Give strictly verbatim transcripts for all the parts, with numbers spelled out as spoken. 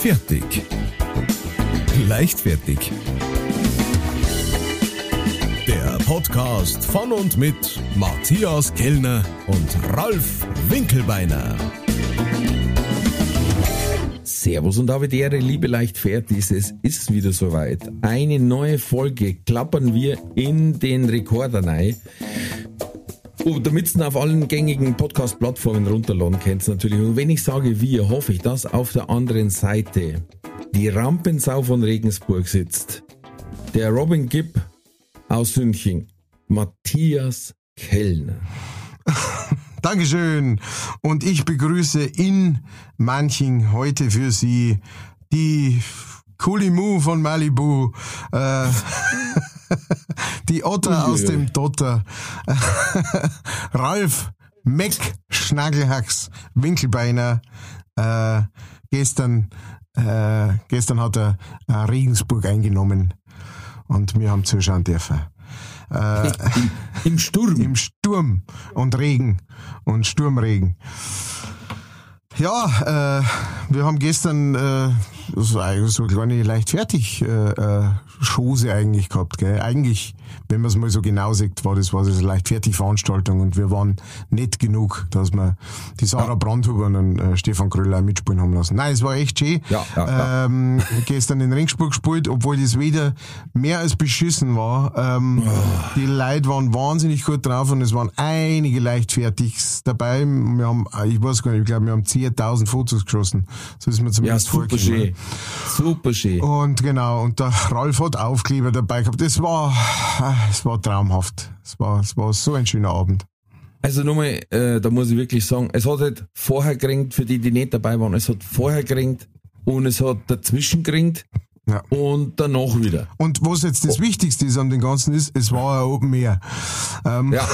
Fertig. Leichtfertig. Der Podcast von und mit Matthias Kellner und Ralf Winkelbeiner. Servus und habe die Ehre, liebe Leichtfertig, es ist wieder soweit. Eine neue Folge klappern wir in den Rekorder rein. Oh, damit ihr auf allen gängigen Podcast-Plattformen runterladen könnt natürlich. Und wenn ich sage wir, hoffe ich, dass auf der anderen Seite die Rampensau von Regensburg sitzt. Der Robin Gibb aus Sünching, Matthias Kellner. Dankeschön. Und ich begrüße in Manching heute für Sie die Kulimu von Malibu, äh, die Otter aus dem Dotter, Ralf Meck Schnaggelhacks Winkelbeiner. Äh, gestern, äh, gestern hat er äh, Regensburg eingenommen und wir haben zuschauen dürfen. Äh, Im, Im Sturm. Im Sturm und Regen und Sturmregen. Ja, äh, wir haben gestern äh, so, so eine kleine leichtfertig äh, äh, Chose eigentlich gehabt, gell? Eigentlich, wenn man es mal so genau sieht, war das war das eine leichtfertig Veranstaltung und wir waren nett genug, dass wir die Sarah ja. Brandhuber und den, äh, Stefan Kröller mitspielen haben lassen. Nein, es war echt schön. Ja, ja, ähm, ja. Gestern in Regensburg gespielt, obwohl das wieder mehr als beschissen war. Ähm, oh. Die Leute waren wahnsinnig gut drauf und es waren einige Leichtfertigs dabei. Wir haben, ich weiß gar nicht, ich glaube, wir haben zehntausend Fotos geschossen. So ist mir zumindest ja, super schön. Super schön. Und genau, und der Ralf hat Aufkleber dabei gehabt. Es war, es war traumhaft. Es war, es war so ein schöner Abend. Also nochmal, äh, da muss ich wirklich sagen, es hat halt vorher geringt, für die, die nicht dabei waren, es hat vorher geringt und es hat dazwischen geringt. Ja. Und danach wieder. Und was jetzt das oh. Wichtigste ist an dem Ganzen ist, es war ein Open Air. Ähm, ja.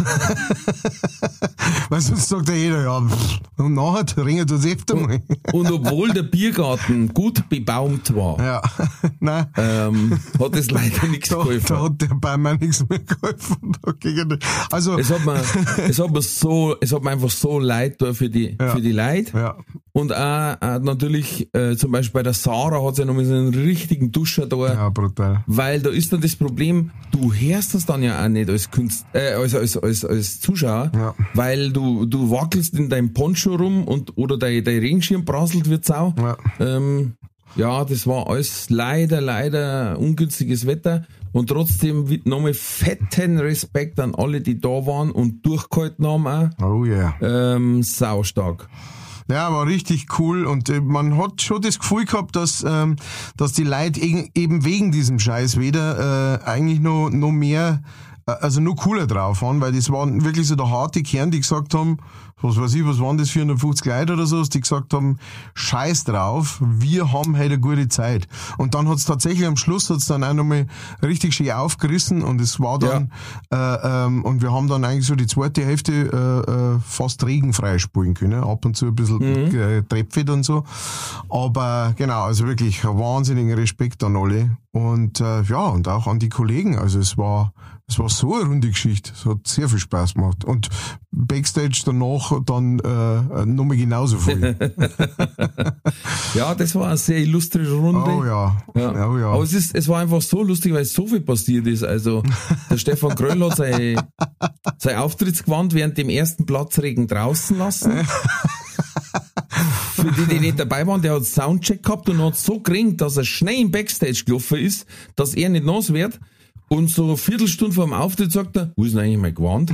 Weil sonst sagt ja jeder, ja, und nachher ringen tut's öfter mal. Und, und obwohl der Biergarten gut bebaumt war, ja. Nein. Ähm, hat es leider nichts da, geholfen. Da hat der Baumann nichts mehr geholfen. Also, es hat mir, es hat mir so, es hat mir einfach so leid da für die, ja. für die Leute. Ja. Und auch, auch natürlich, äh, zum Beispiel bei der Sarah hat sie ja noch mal so einen richtigen Duscher da. Ja, brutal. Weil da ist dann das Problem, du hörst das dann ja auch nicht als Künstler, äh, als, als, als, als Zuschauer, ja. Weil du, du wackelst in deinem Poncho rum und, oder dein, dein Regenschirm prasselt wie Sau. Ja. Ähm, ja, das war alles leider, leider ungünstiges Wetter. Und trotzdem nochmal fetten Respekt an alle, die da waren und durchgehalten haben auch. Oh ja. Yeah. Ähm, saustark. Ja, war richtig cool und äh, man hat schon das Gefühl gehabt, dass ähm, dass die Leute eben wegen diesem Scheißwetter äh, eigentlich noch noch mehr, äh, also noch cooler drauf waren, weil das waren wirklich so der harte Kern, die gesagt haben, was weiß ich, was waren das, vierhundertfünfzig Leute oder so, die gesagt haben, scheiß drauf, wir haben heute eine gute Zeit. Und dann hat's tatsächlich am Schluss hat's dann auch nochmal richtig schön aufgerissen und es war dann, ja. äh, ähm, und wir haben dann eigentlich so die zweite Hälfte äh, äh, fast regenfrei spielen können, ab und zu ein bisschen mhm. äh, Trepfit und so. Aber genau, also wirklich wahnsinnigen Respekt an alle. Und äh, ja, und auch an die Kollegen. Also es war es war so eine runde Geschichte. Es hat sehr viel Spaß gemacht. Und Backstage danach dann äh, nochmal genauso viel. Ja, das war eine sehr illustre Runde. Oh ja. ja. Oh ja. Aber es ist, es war einfach so lustig, weil so viel passiert ist. Also der Stefan Kröll hat sein, sein Auftrittsgewand während dem ersten Platzregen draußen lassen. Für die, die nicht dabei waren, der hat Soundcheck gehabt und hat so geringt, dass er schnell im Backstage gelaufen ist, dass er nicht nass wird. Und so eine Viertelstunde vor dem Auftritt sagt er, wo ist denn eigentlich mein Gewand?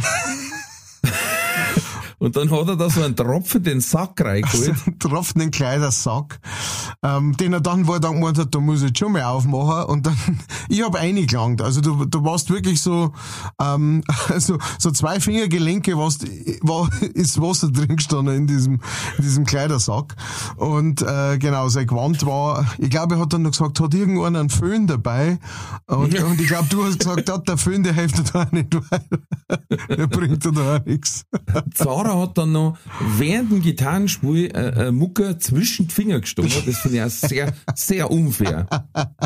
Und dann hat er da so einen Tropfen den Sack reingeholt. Also einen Tropfen den Kleidersack, ähm, den er dann, wo er dann gemeint hat, da muss ich jetzt schon mal aufmachen. Und dann, ich habe eingelangt. Also du, du warst wirklich so, ähm, also so zwei Fingergelenke, warst, war, ist Wasser drin gestanden in diesem, in diesem Kleidersack. Und äh, genau, sein Gewand war, ich glaube, er hat dann noch gesagt, hat irgendwann einen Föhn dabei. Und, und ich glaube, du hast gesagt, der Föhn, der hilft da auch nicht weiter. Der bringt da auch nichts. Sarah hat dann noch während dem Gitarrenspiel äh, äh, Mucke zwischen die Finger gestochen. Das finde ich auch sehr, sehr unfair.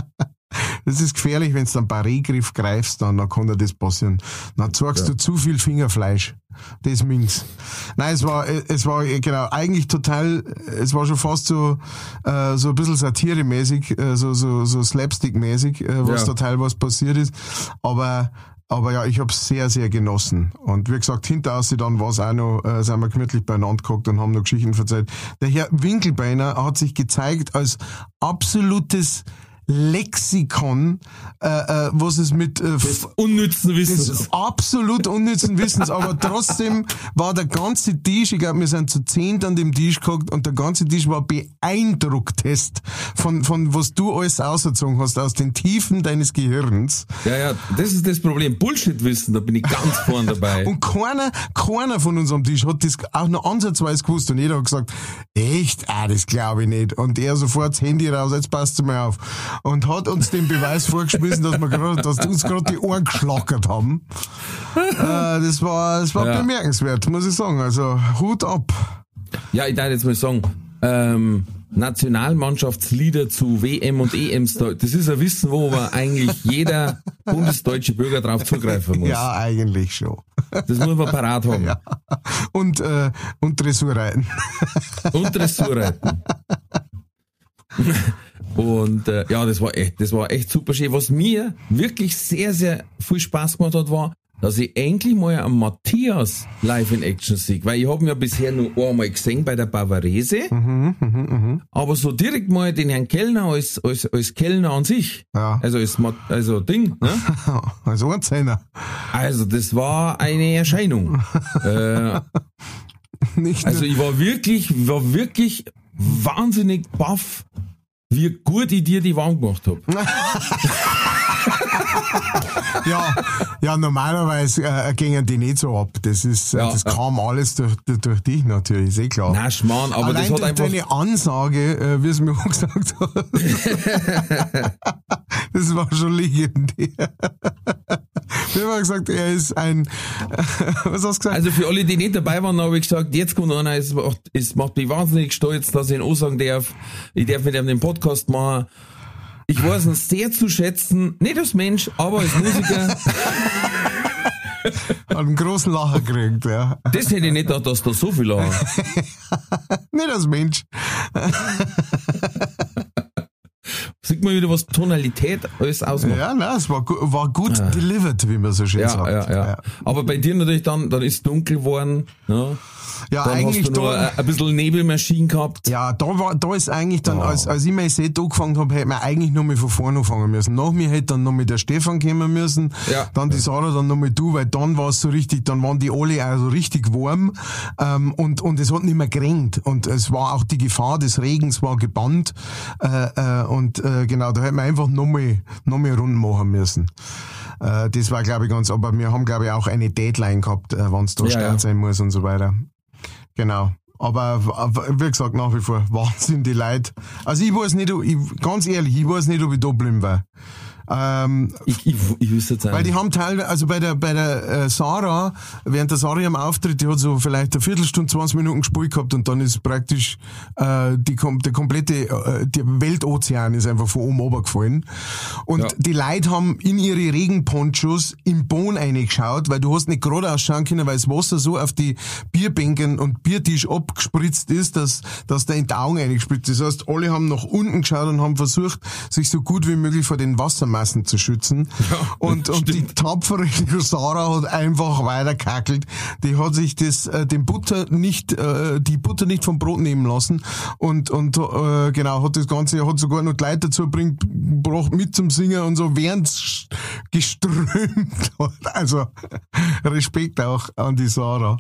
Das ist gefährlich, wenn du einen Barré-Griff greifst, dann, dann kann dir das passieren. Dann zeigst ja. du zu viel Fingerfleisch. Das minks. Nein, es war, es war, genau, eigentlich total, es war schon fast so, äh, so ein bisschen satiremäßig, äh, so, so, so slapstick-mäßig, äh, was ja. da teilweise passiert ist. Aber, aber ja, ich hab's sehr, sehr genossen. Und wie gesagt, hinterher dann war's auch noch, äh, sind wir gemütlich beieinander gehockt und haben noch Geschichten erzählt. Der Herr Winkelbeiner hat sich gezeigt als absolutes Lexikon, äh, äh, was es mit äh, des unnützen Wissens. Des absolut unnützen Wissens, aber trotzdem war der ganze Tisch, ich glaube, wir sind zu zehnt an dem Tisch gehockt und der ganze Tisch war beeindrucktest von, von was du alles ausgezogen hast, aus den Tiefen deines Gehirns. Ja, ja, das ist das Problem. Bullshit-Wissen, da bin ich ganz vorn dabei. Und keiner, keiner von uns am Tisch hat das auch noch ansatzweise gewusst und jeder hat gesagt, echt? Ah, das glaube ich nicht. Und er sofort das Handy raus, jetzt passt mal auf. Und hat uns den Beweis vorgeschmissen, dass wir gerade, dass uns gerade die Ohren geschlackert haben. Äh, das war, das war ja. bemerkenswert, muss ich sagen. Also, Hut ab. Ja, ich darf jetzt mal sagen, ähm, Nationalmannschaftslieder zu W M und E Ms, das ist ein Wissen, wo aber eigentlich jeder bundesdeutsche Bürger drauf zugreifen muss. Ja, eigentlich schon. Das muss man parat haben. Ja. Und, äh, und Dressurreiten. Und Dressurreiten. Und äh, ja, das war echt, das war echt super schön. Was mir wirklich sehr, sehr viel Spaß gemacht hat, war, dass ich endlich mal am Matthias live in Action sehe. Weil ich habe ihn ja bisher nur einmal gesehen bei der Bavarese, mhm, mh, mh. aber so direkt mal den Herrn Kellner als, als, als Kellner an sich. Ja. Also als also Ding, ne? Als Ortshänder. Also das war eine Erscheinung. äh, Nicht also ich war wirklich, war wirklich wahnsinnig baff, wie gut ich dir die Wand gemacht hab. ja, ja, normalerweise äh, gingen die nicht so ab. Das ist, ja, das ja. kam alles durch, durch dich natürlich, ist eh klar. Na, Schmarrn, aber allein das hat durch einfach... deine Ansage, äh, wie es mir auch gesagt hat, das war schon legendär. Wir haben gesagt, er ist ein, was hast du gesagt? Also für alle, die nicht dabei waren, habe ich gesagt, jetzt kommt einer, es macht, es macht mich wahnsinnig stolz, dass ich ihn auch sagen darf, ich darf mit ihm den Podcast machen. Ich weiß ihn sehr zu schätzen, nicht als Mensch, aber als Musiker. Hat einen großen Lacher gekriegt, ja. Das hätte ich nicht gedacht, dass da so viel lachen. Nicht als Mensch. Sieht man wieder, was Tonalität alles ausmacht. Ja, nein, es war, gu- war gut ja. delivered, wie man so schön ja, sagt. Ja, ja, ja. Aber bei dir natürlich dann, dann ist dunkel geworden, ja. Ja, dann eigentlich hast du noch da, ein, ein bisschen Nebelmaschinen gehabt. Ja, da war, da ist eigentlich dann, oh. als, als ich mein Set angefangen habe, hätte man eigentlich noch mal von vorne anfangen müssen. Nach mir hätte dann noch mal der Stefan kommen müssen, ja. dann die Sarah, dann noch mal du, weil dann war es so richtig, dann waren die alle also richtig warm, ähm, und, und es hat nicht mehr geregnet. Und es war auch die Gefahr des Regens war gebannt, äh, äh, und, äh, genau, da hätte man einfach noch mal, noch mal rund machen müssen. Äh, das war, glaube ich, ganz, aber wir haben, glaube ich, auch eine Deadline gehabt, äh, wann es da ja, Start ja. sein muss und so weiter. Genau. Aber wie gesagt, nach wie vor Wahnsinn, die Leute. Also ich weiß nicht, ich, ganz ehrlich, ich weiß nicht, ob ich da bleiben war. Ähm, ich, ich, ich wüsste jetzt weil die haben teilweise, also bei der bei der äh, Sarah, während der Sarah am Auftritt, die hat so vielleicht eine Viertelstunde, zwanzig Minuten gespielt gehabt und dann ist praktisch äh, die der komplette äh, der Weltozean ist einfach von oben runtergefallen. Und ja. die Leute haben in ihre Regenponchos im Boden reingeschaut, weil du hast nicht gerade ausschauen können, weil das Wasser so auf die Bierbänken und Biertisch abgespritzt ist, dass dass da in die Augen reingespritzt ist. Das heißt, alle haben nach unten geschaut und haben versucht, sich so gut wie möglich vor den Wassermassen zu schützen. Ja, und und die tapfere Sarah hat einfach weiterkackelt. Die hat sich das äh, den Butter nicht äh, die Butter nicht vom Brot nehmen lassen und und äh, genau hat das Ganze hat sogar noch die Leute dazu bringt gebracht mit zum Singen und so während geströmt hat. Also Respekt auch an die Sarah.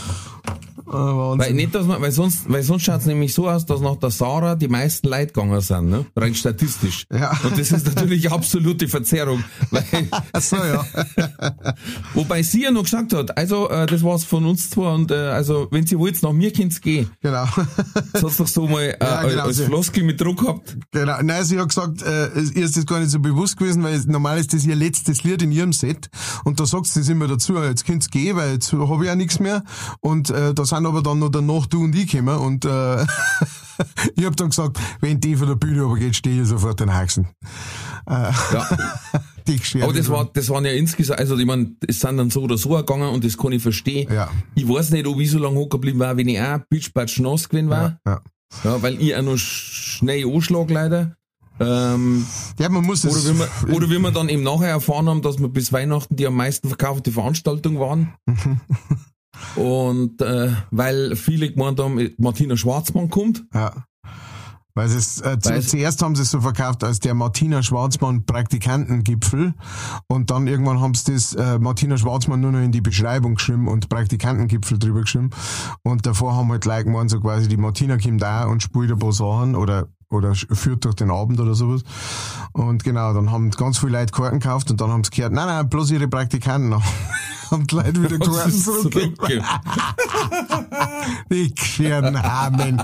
Oh, weil nicht, dass man, weil sonst, weil sonst schaut es nämlich so aus, dass nach der Sarah die meisten Leute gegangen sind, ne? Rein statistisch. Ja. Und das ist natürlich absolute Verzerrung. Weil, ach so, ja. Wobei sie ja noch gesagt hat, also, äh, das war's von uns zwei und, äh, also, wenn sie wollt, nach mir könnt's gehen. Genau. Das hat's doch so mal, äh, ja, genau, als Floskel mit Druck gehabt. Genau. Nein, sie hat gesagt, äh, ihr ist das gar nicht so bewusst gewesen, weil normal ist das ihr letztes Lied in ihrem Set und da sagt sie das immer dazu, jetzt könnt's gehen, weil jetzt habe ich auch nichts mehr und, äh, da sind aber dann noch danach du und ich gekommen und äh, ich hab dann gesagt, wenn die von der Bühne aber geht, stehe ich sofort den Haxen. Äh, Ja. die Geschichte. Aber das war, das waren ja insgesamt, also ich meine, es sind dann so oder so gegangen und das kann ich verstehen. Ja. Ich weiß nicht, ob ich so lange hocken geblieben war, wenn ich auch pitschpatsch nass gewesen war. Ja, ja. Ja, weil ich auch noch schnell anschlag leider. Ähm, ja, man muss oder, es. wie wir, oder wie wir dann eben nachher erfahren haben, dass wir bis Weihnachten die am meisten verkaufte Veranstaltung waren. Und äh, weil viele gemeint haben, Martina Schwarzmann kommt. Ja. Weil es, äh, zu, zuerst haben sie es so verkauft als der Martina Schwarzmann Praktikantengipfel und dann irgendwann haben sie das äh, Martina Schwarzmann nur noch in die Beschreibung geschrieben und Praktikantengipfel drüber geschrieben und davor haben halt Leute gemeint, so quasi die Martina kommt da und spielt ein paar Sachen oder oder führt durch den Abend oder sowas. Und genau, dann haben ganz viele Leute Karten gekauft und dann haben sie gehört, nein, nein, bloß ihre Praktikanten haben die Leute wieder Karten zurückgegeben. Die geschirrten Hamen.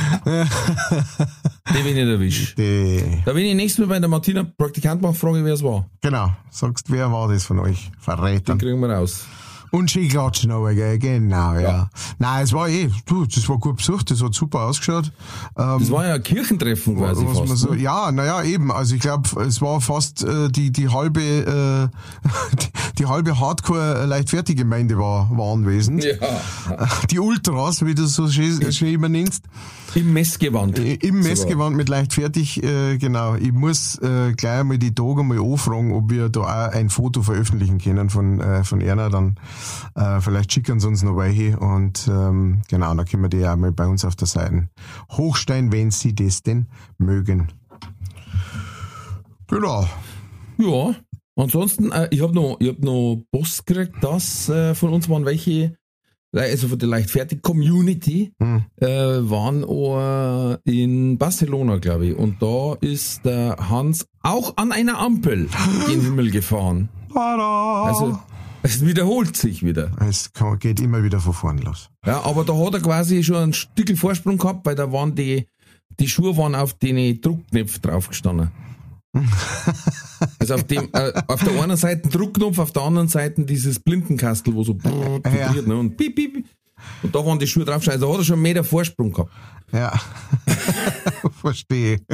Die bin ich nicht erwischt. Die. Da bin ich nächstes Mal bei der Martina Praktikant mache, frage ich, wer es war. Genau, sagst, wer war das von euch? Verräter. Den kriegen wir raus. Und Skiklatschen aber, gell? Genau, ja. ja. Nein, es war eh, du, das war gut besucht, das hat super ausgeschaut. Ähm, das war ja ein Kirchentreffen quasi was fast. man so, ne? Ja, naja, eben. Also ich glaube, es war fast äh, die die halbe äh, die, die halbe Hardcore-Leichtfertig-Gemeinde war, war anwesend. Ja. Die Ultras, wie du so schön, schön immer nennst. Im Messgewand. Im Messgewand mit Leichtfertig, äh, genau. Ich muss äh, gleich einmal die Tage mal anfragen, ob wir da auch ein Foto veröffentlichen können von äh, von Erna. Dann äh, vielleicht schicken sie uns noch welche und ähm, genau, dann können wir die auch mal bei uns auf der Seite hochstellen, wenn sie das denn mögen. Genau. Ja. Ansonsten, äh, ich habe noch, ich hab noch Post gekriegt, dass äh, von uns waren welche, also von der Leichtfertig-Community, Hm. äh, waren auch in Barcelona, glaube ich. Und da ist der Hans auch an einer Ampel in den Himmel gefahren. Tada. Also es wiederholt sich wieder. Es kann, geht immer wieder von vorn los. Ja, aber da hat er quasi schon ein Stückchen Vorsprung gehabt, weil da waren die, die Schuhe waren auf den Druckknopf draufgestanden. Also auf dem, äh, auf der einen Seite Druckknopf, auf der anderen Seite dieses Blindenkastel, wo so vibriert, Ja. ne, und piep, piep. Und da waren die Schuhe draufgestanden. Also da hat er schon einen Meter Vorsprung gehabt. Ja. Verstehe.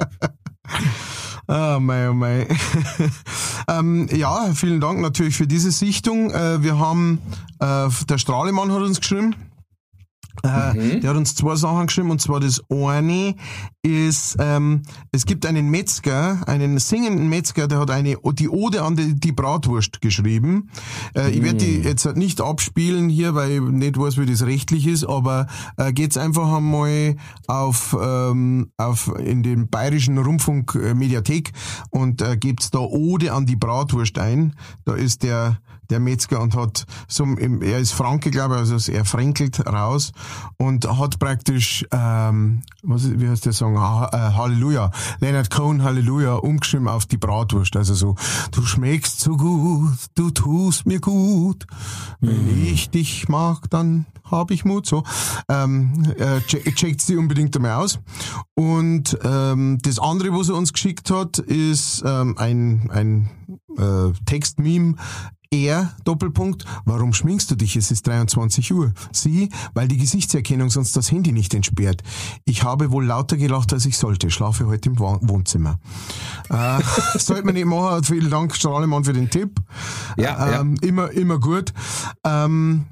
Ah, mei, oh mei. ähm, ja, vielen Dank natürlich für diese Sichtung. Äh, wir haben, äh, der Strahlemann hat uns geschrieben. Äh, Mhm. Der hat uns zwei Sachen geschrieben, und zwar das eine ist, ähm, es gibt einen Metzger, einen singenden Metzger, der hat eine, die Ode an die, die Bratwurst geschrieben. Äh, ich werde die jetzt nicht abspielen hier, weil ich nicht weiß, wie das rechtlich ist, aber äh, geht's einfach einmal auf, ähm, auf in den Bayerischen Rundfunk äh, Mediathek und äh, gebt's da Ode an die Bratwurst ein. Da ist der der Metzger und hat so, er ist Franke, glaube ich, also er fränkelt raus und hat praktisch, ähm, was ist, wie heißt der Song, ha, äh, Halleluja, Leonard Cohen, Halleluja, umgeschrieben auf die Bratwurst, also so, du schmeckst so gut, du tust mir gut, wenn Mhm. ich dich mag, dann hab ich Mut, so, ähm, äh, check, checkt sie unbedingt einmal aus. Und ähm, das andere, was er uns geschickt hat, ist ähm, ein, ein äh, Textmeme. Er, Doppelpunkt, warum schminkst du dich? Es ist dreiundzwanzig Uhr. Sie, weil die Gesichtserkennung sonst das Handy nicht entsperrt. Ich habe wohl lauter gelacht, als ich sollte. Schlafe heute im Wa- Wohnzimmer. Äh, sollte man nicht machen. Vielen Dank, Strahlemann, für den Tipp. Ja, ähm, Immer, immer gut. Ähm,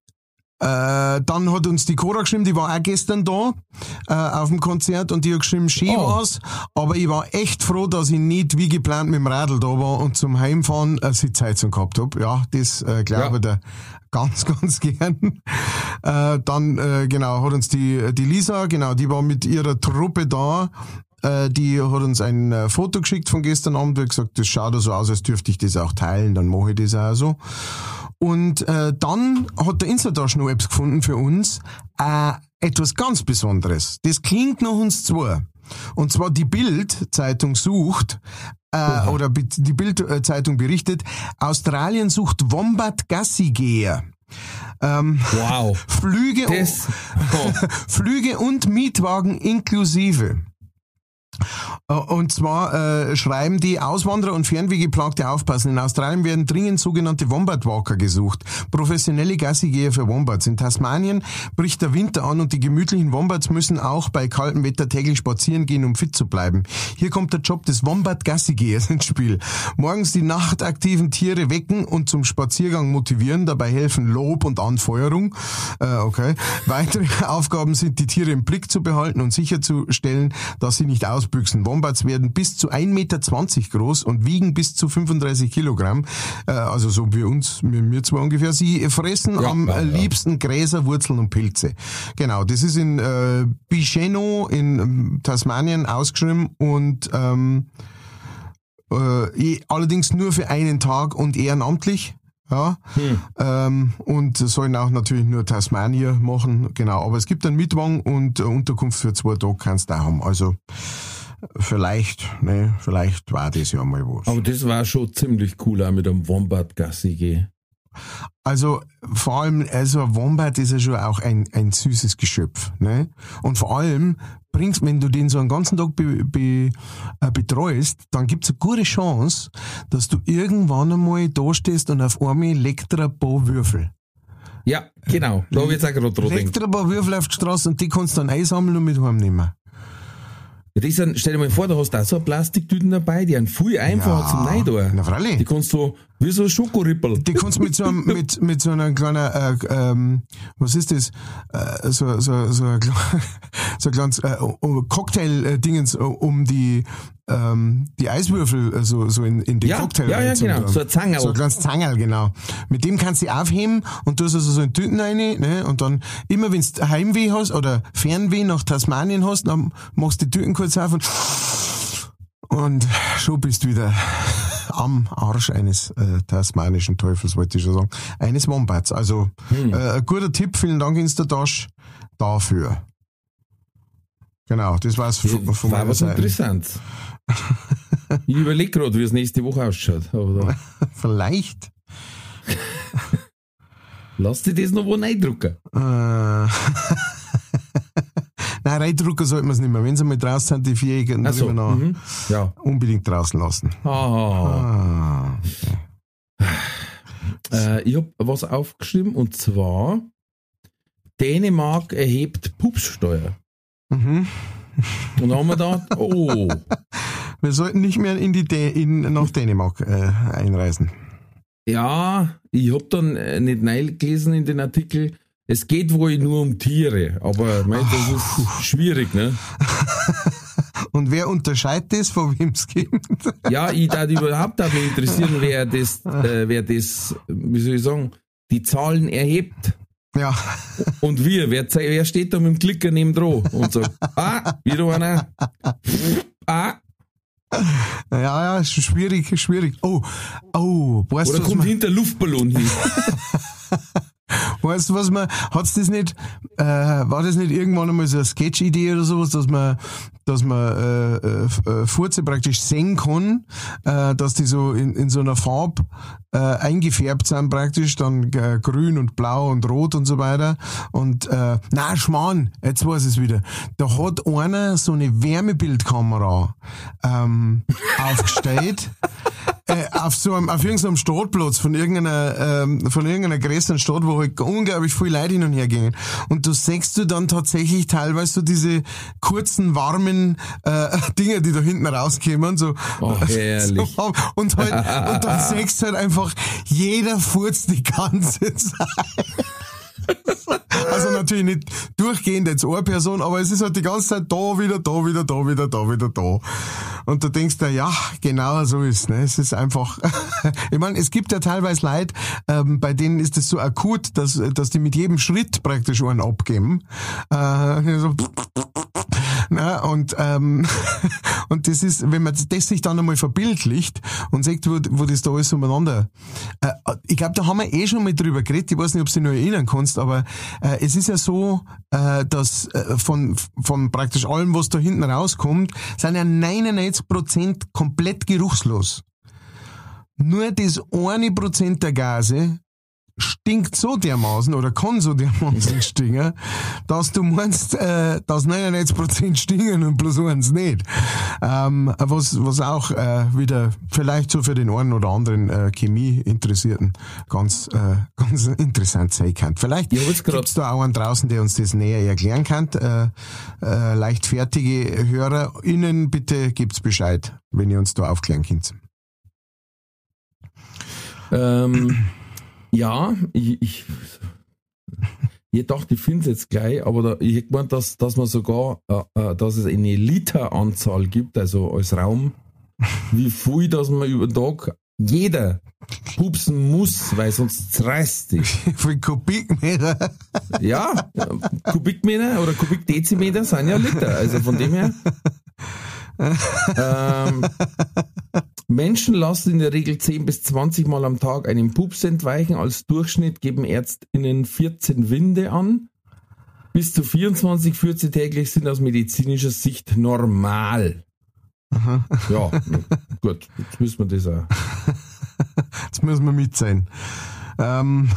Äh, dann hat uns die Cora geschrieben, die war auch gestern da äh, auf dem Konzert und die hat geschrieben, schön Oh. war's, aber ich war echt froh, dass ich nicht wie geplant mit dem Radl da war und zum Heimfahren eine Sitzheizung gehabt hab. Ja, das äh, glaube ich Ja. dir ganz, ganz gern. Äh, dann, äh, genau, hat uns die, die Lisa, genau, die war mit ihrer Truppe da. Äh, die hat uns ein äh, Foto geschickt von gestern Abend, die hat gesagt, das schaut ja so aus, als dürfte ich das auch teilen, dann mache ich das auch so. Und äh, dann hat der Instatasch noch etwas gefunden für uns, äh, etwas ganz Besonderes. Das klingt nach uns zwei. Und zwar die Bild-Zeitung sucht, äh, oder be- die Bild-Zeitung berichtet, Australien sucht Wombat-Gassigeher. Ähm, Wow. Flüge, Das, oh. Flüge und Mietwagen inklusive. Und zwar äh, schreiben die Auswanderer und Fernwehgeplagte aufpassen. In Australien werden dringend sogenannte Wombat Walker gesucht. Professionelle Gassigeher für Wombats. In Tasmanien bricht der Winter an und die gemütlichen Wombats müssen auch bei kaltem Wetter täglich spazieren gehen, um fit zu bleiben. Hier kommt der Job des Wombat-Gassigehers ins Spiel. Morgens die nachtaktiven Tiere wecken und zum Spaziergang motivieren. Dabei helfen Lob und Anfeuerung. Äh, okay. Weitere Aufgaben sind, die Tiere im Blick zu behalten und sicherzustellen, dass sie nicht ausbüchsen. Wombats werden bis zu ein Meter zwanzig groß und wiegen bis zu fünfunddreißig Kilogramm. Äh, also so wie uns, mir, mir zwar ungefähr. Sie fressen Ja, am ja, ja. liebsten Gräser, Wurzeln und Pilze. Genau, das ist in äh, Bicheno in ähm, Tasmanien ausgeschrieben und ähm, äh, allerdings nur für einen Tag und ehrenamtlich. Ja, hm. ähm, und sollen auch natürlich nur Tasmanier machen, genau. Aber es gibt einen Mietwagen und äh, Unterkunft für zwei Tage kannst du auch haben. Also vielleicht, ne, vielleicht war das ja mal was. Aber das war schon ziemlich cool, auch mit einem Wombat-Gassi gehen. Also vor allem, also ein Wombat ist ja schon auch ein, ein süßes Geschöpf, ne? Und vor allem bringst, wenn du den so einen ganzen Tag be, be, äh, betreust, dann gibt's eine gute Chance, dass du irgendwann einmal da stehst und auf einmal leckt er ein paar Würfel. Ja, genau. Da hab ich jetzt auch gerade dran Leckt gedacht. er ein paar Würfel auf die Straße und die kannst du dann einsammeln und mit heimnehmen. Das sind, stell dir mal vor, da hast du auch so eine Plastiktüten dabei, die sind viel einfacher Ja, zum Reintun. na freilich. Die kannst du, wie so ein Schokorippel. Die kannst du mit so einem, mit, mit so einer kleinen, äh, ähm, was ist das? Äh, so, so, so ein, kle- so ein kleines, äh, Cocktail-Dingens um die, ähm, die Eiswürfel, äh, so, so in, in den Ja, Cocktail ja, ja, reinzutun. genau. So ein Zangerl. So ein kleines Zangerl, genau. Mit dem kannst du die aufheben und tust also so in Tüten rein, ne? Und dann, immer wenn du Heimweh hast oder Fernweh nach Tasmanien hast, dann machst du die Tüten kurz auf und, und schon bist du wieder am Arsch eines äh, tasmanischen Teufels, wollte ich schon sagen, eines Wombats. Also hm. äh, ein guter Tipp, vielen Dank Instatasch dafür. Genau, das war's von, Das von war meiner was Seite. Interessantes. Ich überlege gerade, wie es nächste Woche ausschaut. Aber da, Vielleicht. lass dir das noch wo reindrucken. Äh, Nein, reindrucken sollten wir es nicht mehr. Wenn sie mal draußen sind, die Vierecken, Ach so, drüber noch mhm. Ja. unbedingt draußen lassen. Ah. Ah. Äh, ich habe was aufgeschrieben und zwar Dänemark erhebt Pupssteuer. Mhm. Und dann haben wir gedacht, oh, Wir sollten nicht mehr in die Dä- in, nach Dänemark äh, einreisen. ja, ich habe dann äh, nicht gelesen in den Artikel, es geht wohl nur um Tiere, aber mein, das ist schwierig, ne? Und wer unterscheidet das, von wem es geht? Ja, ich darf überhaupt auch mich interessieren, wer das, äh, wer das, wie soll ich sagen, die Zahlen erhebt. Ja. Und wir, wer, zei- wer steht da mit dem Klicker neben dran und sagt, ah, wieder einer, ah, Ja, ja, ist schwierig, schwierig. Oh, oh, weißt oder du, was kommt man, hinter Luftballon hin. weißt du, was man, hat's das nicht, äh, war das nicht irgendwann einmal so eine Sketch-Idee oder sowas, dass man, dass man, äh, äh, Furze praktisch sehen kann, äh, dass die so in, in so einer Farbe, äh, eingefärbt sind praktisch, dann äh, grün und blau und rot und so weiter. Und, äh, na Schmarrn, jetzt weiß ich es wieder. Da hat einer so eine Wärmebildkamera, ähm, aufgestellt. Äh, auf so einem, auf irgendeinem Startplatz von irgendeiner, ähm, von irgendeiner größeren Stadt, wo halt unglaublich viele Leute hin und her gingen. Und du siehst du dann tatsächlich teilweise so diese kurzen, warmen, äh, Dinger, die da hinten rauskommen, so. Oh, herrlich. So, und halt, und dann siehst du halt einfach, jeder furzt die ganze Zeit. Also natürlich nicht durchgehend jetzt eine Person, aber es ist halt die ganze Zeit da wieder, da wieder, da wieder, da wieder, da. Und du denkst dir, ja, genau so ist, ne? Es ist einfach, ich meine, es gibt ja teilweise Leute, ähm, bei denen ist es so akut, dass, dass die mit jedem Schritt praktisch einen abgeben. Äh, so, na, und, ähm, und das ist, wenn man das sich dann einmal verbildlicht und sieht, wo, wo das da alles umeinander, äh, ich glaube, da haben wir eh schon mal drüber geredet, ich weiß nicht, ob du dich noch erinnern kannst, aber äh, es ist ja so, äh, dass äh, von, von praktisch allem, was da hinten rauskommt, sind ja neunundneunzig Prozent komplett geruchslos. Nur das eine Prozent der Gase stinkt so dermaßen oder kann so dermaßen stinken, dass du meinst, äh, dass neunundneunzig Prozent stinken und bloß eins nicht. Ähm, was, was auch äh, wieder vielleicht so für den einen oder anderen äh, Chemie-Interessierten ganz, äh, ganz interessant sein kann. Vielleicht gibt's da auch einen draußen, der uns das näher erklären kann. Äh, äh, leichtfertige HörerInnen, bitte gibt's Bescheid, wenn ihr uns da aufklären könnt. Ähm, ja, ich, ich, ich dachte, ich finde es jetzt gleich, aber da, ich hätte gemeint, dass, dass man sogar, äh, äh, dass es eine Literanzahl gibt, also als Raum, wie viel, dass man über den Tag jeder pupsen muss, weil sonst zerreißt dich. Für Kubikmeter. Ja, Kubikmeter oder Kubikdezimeter sind ja Liter, also von dem her. ähm, Menschen lassen in der Regel zehn bis zwanzig Mal am Tag einen Pups entweichen. Als Durchschnitt geben ÄrztInnen vierzehn Winde an. Bis zu vierundzwanzig Fürze täglich sind aus medizinischer Sicht normal. Aha. Ja, gut, jetzt müssen wir das auch. Jetzt müssen wir mit sein. Ähm.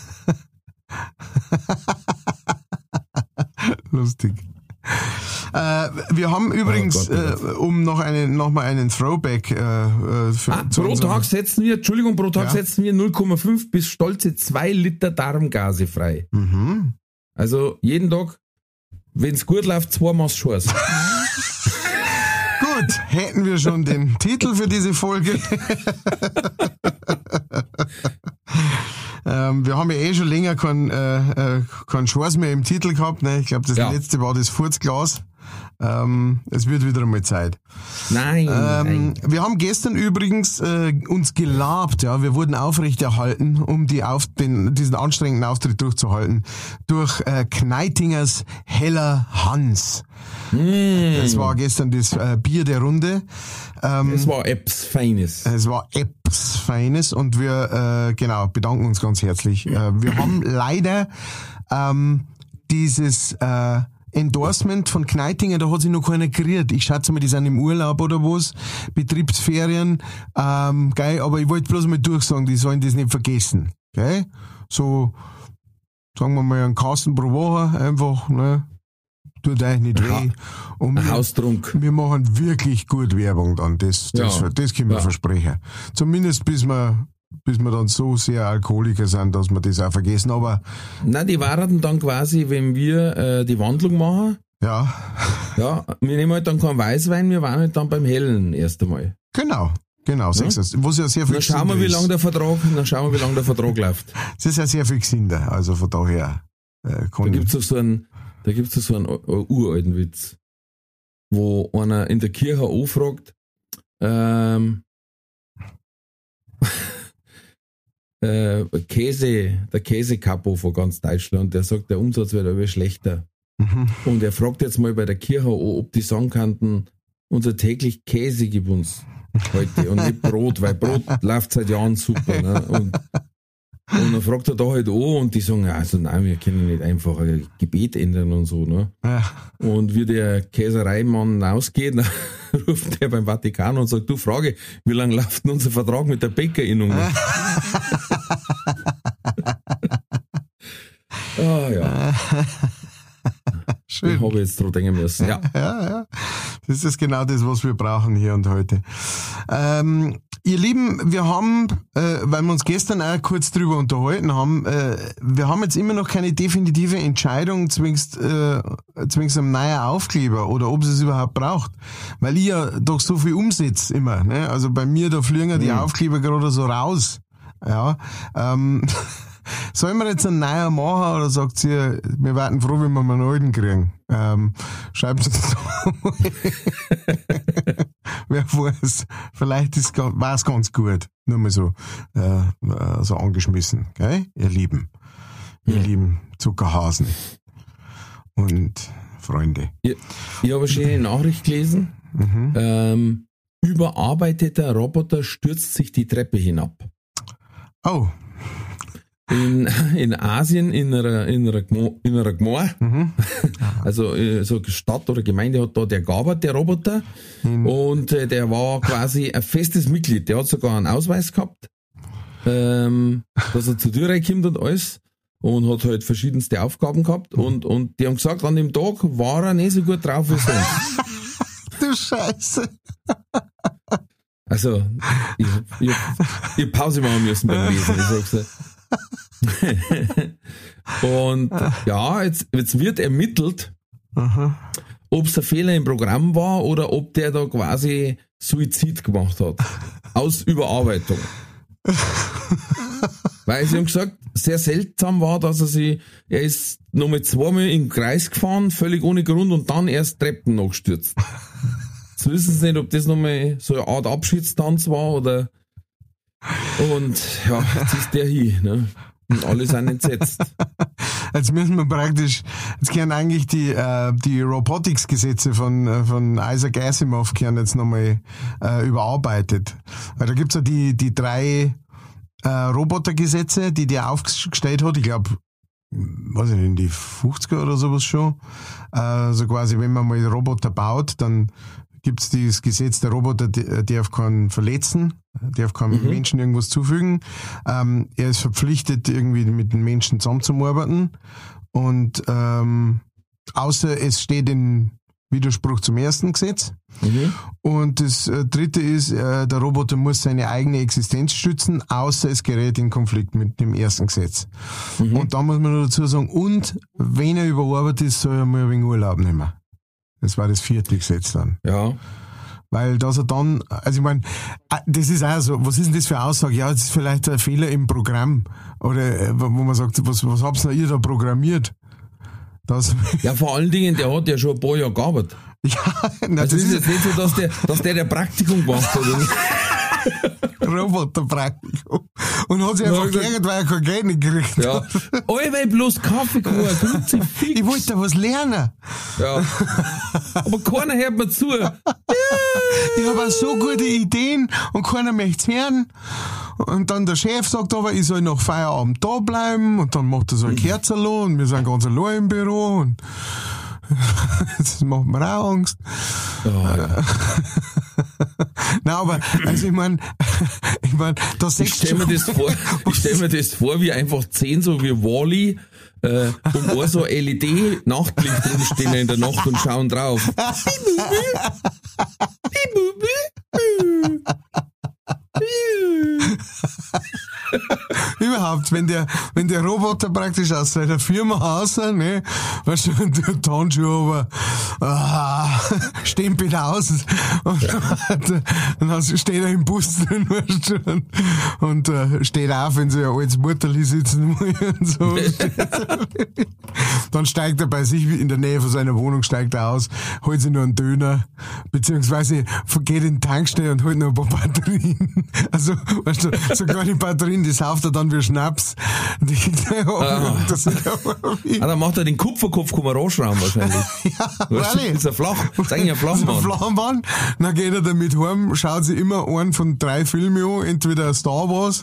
Lustig. Äh, wir haben übrigens, oh Gott, äh, um noch einen, noch mal einen Throwback, äh, für, ah, pro Tag setzen wir, Entschuldigung, pro Tag ja. setzen wir null Komma fünf bis stolze zwei Liter Darmgase frei. Mhm. Also jeden Tag, wenn es gut läuft, zwei Maß Schors. Gut, hätten wir schon den Titel für diese Folge. ähm, wir haben ja eh schon länger keinen äh, kein Schwarz mehr im Titel gehabt. Ne? Ich glaube, das ja. letzte war das Furzglas. Ähm, es wird wieder einmal Zeit. Nein, ähm, nein. Wir haben gestern übrigens äh, uns gelabt, ja, wir wurden aufrechterhalten, um die auf den diesen anstrengenden Auftritt durchzuhalten, durch äh, Kneitingers Heller Hans. Mm. Das war gestern das äh, Bier der Runde. Ähm, es war Epps Feines. Es war Epps Feines und wir äh, genau bedanken uns ganz herzlich. Äh, wir haben leider ähm, dieses äh, Endorsement von Kneitinger, da hat sich noch keiner geriert. Ich schätze mal, die sind im Urlaub oder was, Betriebsferien, ähm, geil, aber ich wollte bloß mal durchsagen, die sollen das nicht vergessen, gell? So, sagen wir mal, einen Kasten pro Woche, einfach, ne, tut euch nicht weh. Und wir, Haustrunk. Wir machen wirklich gut Werbung dann, das, das, ja. das können wir ja. versprechen. Zumindest bis wir bis wir dann so sehr Alkoholiker sind, dass wir das auch vergessen, aber... Nein, die warten dann quasi, wenn wir äh, die Wandlung machen. Ja. Ja, wir nehmen halt dann keinen Weißwein, wir waren halt dann beim Hellen erst einmal. Genau, genau, ja. Was ja sehr viel Dann schauen wir, wie lange der Vertrag, dann schauen wir, wie lange der Vertrag läuft. Das ist ja sehr viel gesünder, also von daher... Äh, da gibt's doch so einen, da gibt's doch so einen uh, uralten Witz, wo einer in der Kirche anfragt, ähm... Äh, Käse, der Käsekapo von ganz Deutschland, der sagt, der Umsatz wird aber schlechter. Mhm. Und er fragt jetzt mal bei der Kirche, ob die sagen könnten, unser täglich Käse gibt uns heute und nicht Brot, weil Brot läuft seit Jahren super. Ne? Und, und dann fragt er da halt an und die sagen, also nein, wir können nicht einfach ein Gebet ändern und so. Ne? Ja. Und wie der Käsereimann ausgeht, ruft er beim Vatikan und sagt, du Frage, wie lange läuft denn unser Vertrag mit der Bäckerinnung? Ah ja. Schön. Ich habe jetzt dran denken müssen. Ja. ja, ja. Das ist genau das, was wir brauchen hier und heute. Ähm, ihr Lieben, wir haben, äh, weil wir uns gestern auch kurz drüber unterhalten haben, äh, wir haben jetzt immer noch keine definitive Entscheidung zwingst, äh, zwingst einem neuen Aufkleber oder ob es es überhaupt braucht. Weil ich ja doch so viel umsetze immer. Ne? Also bei mir, da fliegen ja die mhm. Aufkleber gerade so raus. Ja, ähm, sollen wir jetzt einen neuen machen oder sagt ihr, wir werden froh, wenn wir mal einen alten kriegen? Ähm, schreibt uns doch mal. Wer weiß, vielleicht ist, war es ganz gut. Nur mal so, äh, so angeschmissen, gell? Ihr Lieben. Ihr ja. lieben Zuckerhasen. Und Freunde. Ich, ich habe eine schöne Nachricht gelesen. Mhm. Ähm, überarbeiteter Roboter stürzt sich die Treppe hinab. Oh. In, in Asien, in einer, in einer, Gmo, in einer Gmor, mhm. also so Stadt oder Gemeinde hat da der gearbeitet, der Roboter, mhm. und äh, der war quasi ein festes Mitglied, der hat sogar einen Ausweis gehabt, ähm, dass er zu dir reinkommt und alles und hat halt verschiedenste Aufgaben gehabt und, und die haben gesagt, an dem Tag war er nicht so gut drauf wie sonst. Du Scheiße. Also, ich, ich, ich Pause machen müssen beim Lesen, ich sag's dir. Und ja, jetzt, jetzt wird ermittelt, ob es ein Fehler im Programm war oder ob der da quasi Suizid gemacht hat. Aus Überarbeitung. Weil sie haben gesagt, sehr seltsam war, dass er sich, er ist nochmal zweimal im Kreis gefahren, völlig ohne Grund und dann erst Treppen nachgestürzt. Jetzt wissen sie nicht, ob das nochmal so eine Art Abschiedstanz war oder, und ja, jetzt ist der hier, ne? Und alle sind entsetzt. Jetzt müssen wir praktisch, jetzt können eigentlich die, äh, die Robotics-Gesetze von, von Isaac Asimov können jetzt nochmal äh, überarbeitet. Weil da gibt's ja die, die drei äh, Robotergesetze, die der aufgestellt hat, ich glaube, weiß ich nicht, in die fünfziger oder sowas schon. Äh, also quasi, wenn man mal Roboter baut, dann gibt's dieses Gesetz, der Roboter darf keinen verletzen, darf keinem mhm. Menschen irgendwas zufügen. Ähm, er ist verpflichtet, irgendwie mit den Menschen zusammenzuarbeiten. Und ähm, außer es steht in Widerspruch zum ersten Gesetz. Mhm. Und das äh, dritte ist, äh, der Roboter muss seine eigene Existenz stützen, außer es gerät in Konflikt mit dem ersten Gesetz. Mhm. Und da muss man noch dazu sagen, und wenn er überarbeitet ist, soll er mal ein wenig Urlaub nehmen. Das war das vierte Gesetz dann. Ja. Weil, dass er dann, also ich meine, das ist auch so, was ist denn das für eine Aussage? Ja, das ist vielleicht ein Fehler im Programm. Oder wo man sagt, was, was habt ihr da programmiert? Das ja, vor allen Dingen, der hat ja schon ein paar Jahre gearbeitet. Ja, na, also das ist ist jetzt nicht so, dass der, dass der, der Praktikum gemacht hat. Roboterpraktikum. Und hat sich einfach ja, geärgert, weil er kein Geld nicht gekriegt ja. hat. Alle, weil bloß Kaffee gekauft. Ich wollte da was lernen. Ja. Aber keiner hört mir zu. Ja. Ich habe auch so gute Ideen und keiner möchte es hören. Und dann der Chef sagt aber, ich soll nach Feierabend da bleiben und dann macht er so ein Kerzerlo und wir sind ganz allein im Büro und das macht mir auch Angst. Oh, ja. Nein, aber, also ich mein, ich mein, da ich stell mir das vor, ich stell mir das vor, wie einfach zehn, so wie Wall-E, äh, und auch so L E D-Nachtlicht rumstehen in der Nacht und schauen drauf. Überhaupt, wenn der, wenn der Roboter praktisch aus seiner Firma raus, ne, weißt du, und der Tannschuhe, aber, ah, stempelt aus, und, ja. und dann steht er im Bus drin, weißt du, und, und uh, steht auf, wenn so ein altes Mutterli sitzen muss, und so. Dann steigt er bei sich in der Nähe von seiner Wohnung, steigt er aus, holt sich noch einen Döner, beziehungsweise geht in den Tankstelle und holt noch ein paar Batterien. Also, weißt du, so kleine Batterien, die sauft er dann wie Schnaps. Die, ah. das sind ja ah, dann macht er den Kupferkopf, kann man rausschrauben wahrscheinlich. Ja, weißt du, das ist ein Flach, das ist eigentlich ein Flachmann. Das ist ein Flachmann. Dann geht er damit heim, schaut sich immer einen von drei Filmen an, entweder Star Wars,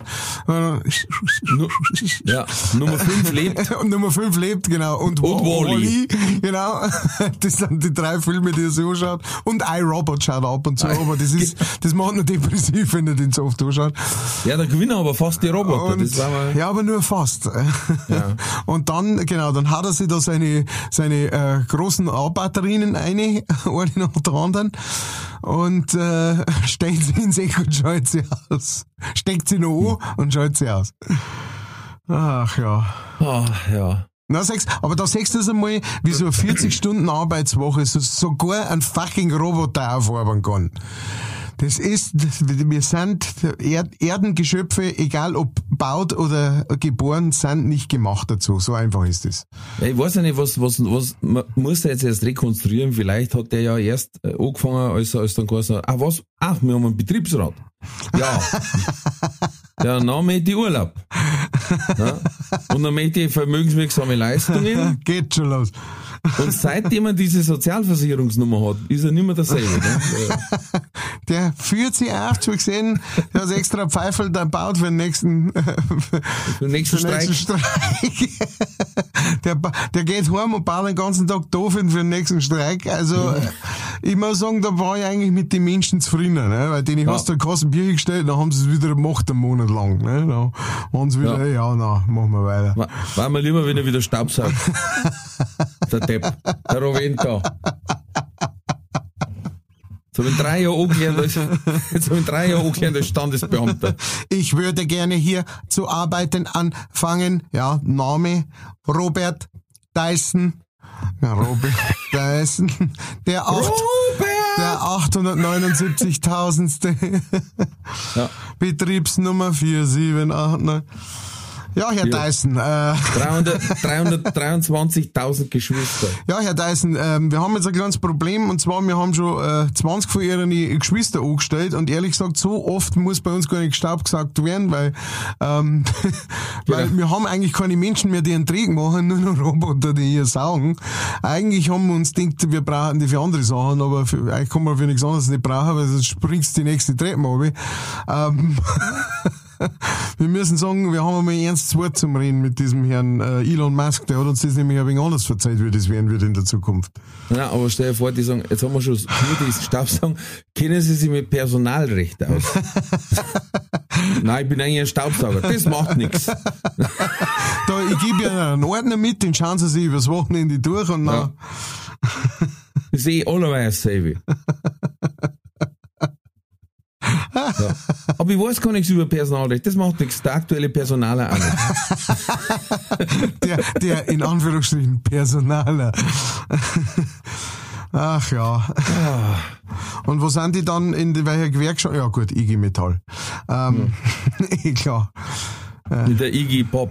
ja, Nummer fünf lebt. Und Nummer fünf lebt, genau. Und, und Wall-E. Genau. Das sind die drei Filme, die er sich anschaut. Und iRobot schaut er ab und zu, aber das ist, das macht nur depressiv, wenn er den so oft anschaut. Ja, der Gewinner aber fast die Roboter. Und, das war mal ja, aber nur fast. Ja. Und dann, genau, dann hat er sich da seine, seine äh, großen A-Batterien eine, eine nach der anderen, und äh, steckt sie ins Eck und schaut sie aus. Steckt sie noch an und schaut sie aus. Ach ja. Ach ja. Na, sechs, aber da siehst du es einmal, wie so eine vierzig Stunden Arbeitswoche so, sogar ein fucking Roboter aufarbeiten kann. Das ist, wir sind Erd, Erdengeschöpfe, egal ob baut oder geboren, sind nicht gemacht dazu. So einfach ist es. Ja, ich weiß ja nicht, was, was, was, man muss ja jetzt erst rekonstruieren. Vielleicht hat der ja erst angefangen, als, als dann gesagt hat, ah, was? Ach, wir haben einen Betriebsrat. Ja. Ja, dann möchte ich Urlaub. Ja. Und dann möchte ich vermögenswirksame Leistungen. Geht schon los. Und seitdem er diese Sozialversicherungsnummer hat, ist er nicht mehr derselbe. Ne? Der führt sich auf, zu gesehen, der hat extra Pfeifel da baut für den nächsten, für den nächsten, für den nächsten Streik. Streik. Der, der geht heim und baut den ganzen Tag doof für den nächsten Streik. Also, ich muss sagen, da war ich eigentlich mit den Menschen zufriedener, ne? Weil denen Ja. hast du einen Kasten Bier gestellt, dann haben sie es wieder gemacht, einen Monat lang, ne? Da waren sie wieder, ja, ja na, machen wir weiter. War, war mir lieber, wenn er wieder staubsaugt. Der Depp. Der Roventa. So in drei Jahren angelernt, als- so in drei Jahren angelernt als Standesbeamter. Ich würde gerne hier zu arbeiten anfangen. Ja, Name Robert Dyson. Ja, Robert Dyson. Der acht, der achthundertneunundsiebzigtausendste. Ja. Betriebsnummer vier sieben acht neun. Ja, Herr Ja. Dyson, äh, dreihundert, dreihundertdreiundzwanzigtausend Geschwister. ja, Herr Dyson, ähm, wir haben jetzt ein kleines Problem, und zwar, wir haben schon äh, zwanzig von Ihren Geschwister angestellt, und ehrlich gesagt, so oft muss bei uns gar nicht staubgesaugt werden, weil, ähm, weil Genau. wir haben eigentlich keine Menschen mehr, die einen Träg machen, nur noch Roboter, die hier saugen. Eigentlich haben wir uns gedacht, wir brauchen die für andere Sachen, aber für, eigentlich kann man für nichts anderes nicht brauchen, weil sonst springst du die nächste Treppe runter. Ähm, wir müssen sagen, wir haben einmal ein ernstes Wort zum Reden mit diesem Herrn äh, Elon Musk, der hat uns das nämlich ein wenig anders verzeiht, wie das werden wird in der Zukunft. Ja, aber stell dir vor, die sagen, jetzt haben wir schon nur diesen Staubsaugen, kennen Sie sich mit Personalrecht aus? Nein, ich bin eigentlich ein Staubsauger. Das macht nichts. Da, ich gebe Ihnen einen Ordner mit, den schauen Sie sich übers Wochenende durch, und dann, Ich sehe allerweil dasselbe. Ja. Aber ich weiß gar nichts über Personalrecht. Das macht nichts. Der aktuelle Personaler auch nicht. der, der in Anführungsstrichen Personaler. Ach ja. Und wo sind die dann, in die, welcher Gewerkschaft? Ja gut, I G Metall. Ähm, eh klar. Mit der Iggy Pop.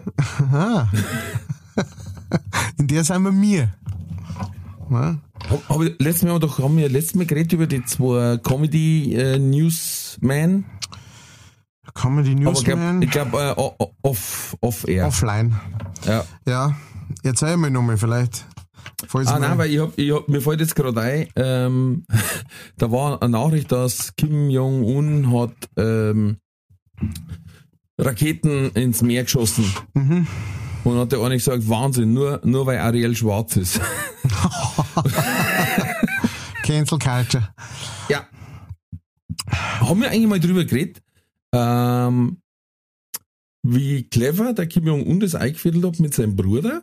In der sind wir mir. Ja? Hab- hab ich- letztes Mal doch, haben wir letztes Mal geredet über die zwei Comedy äh, Newsmen. Comedy Aber Newsman. ich glaube, glaub, äh, o- o- off, off air. Offline. Ja. Ja. Erzähl mir nochmal vielleicht. Falls Ah, mal- nein, weil ich hab, ich hab, mir fällt jetzt gerade ein, ähm, da war eine Nachricht, dass Kim Jong-un hat ähm, Raketen ins Meer geschossen. Mhm. Und hat der eine gesagt, Wahnsinn, nur, nur weil Ariel schwarz ist. Cancel Culture. Ja. Haben wir eigentlich mal drüber geredet, ähm, wie clever der Kim Jong-un das eingefädelt hat mit seinem Bruder?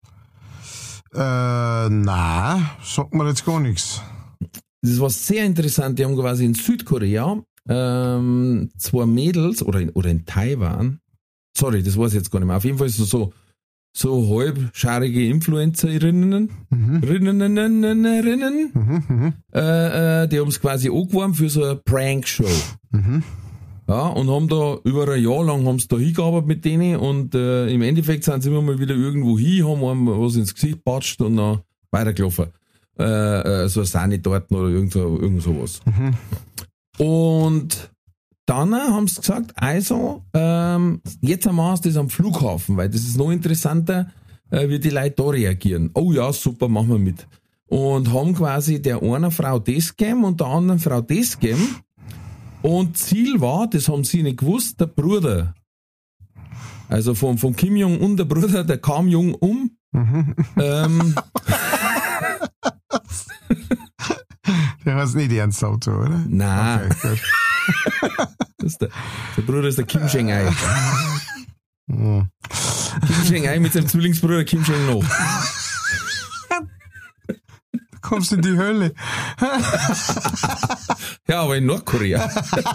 Äh, na, sagt mir jetzt gar nichts. Das war sehr interessant. Die haben quasi in Südkorea ähm, zwei Mädels oder in, oder in Taiwan, sorry, das weiß ich jetzt gar nicht mehr. Auf jeden Fall so, so, so halbscharige Influencerinnen, Mhm. Rinnen, Mhm, mhm, äh, äh, die haben es quasi angeworben für so eine Prank-Show. mhm. Ja, und haben da über ein Jahr lang haben sie da hingearbeitet mit denen, und äh, im Endeffekt sind sie immer mal wieder irgendwo hin, haben einem was ins Gesicht patscht und dann weitergelaufen. Äh, äh, so ein Sahnetorten oder irgend, so, irgend sowas. Mhm. Und dann haben sie gesagt, also, ähm, jetzt haben wir das am Flughafen, weil das ist noch interessanter, äh, wie die Leute da reagieren. Oh ja, super, machen wir mit. Und haben quasi der einer Frau das gegeben und der anderen Frau das gegeben. Und Ziel war, das haben sie nicht gewusst, der Bruder. Also vom, vom Kim Jong-un, der Bruder, der kam jung um. Mhm. Ähm, Der heißt nicht ernsthaft so, oder? nein, Okay, gut. das ist der, der Bruder ist der Kim Cheng-ai. Mhm. Kim Cheng-ai mit seinem Zwillingsbruder Kim Cheng-no. Kommst in die Hölle. Ja, aber in Nordkorea.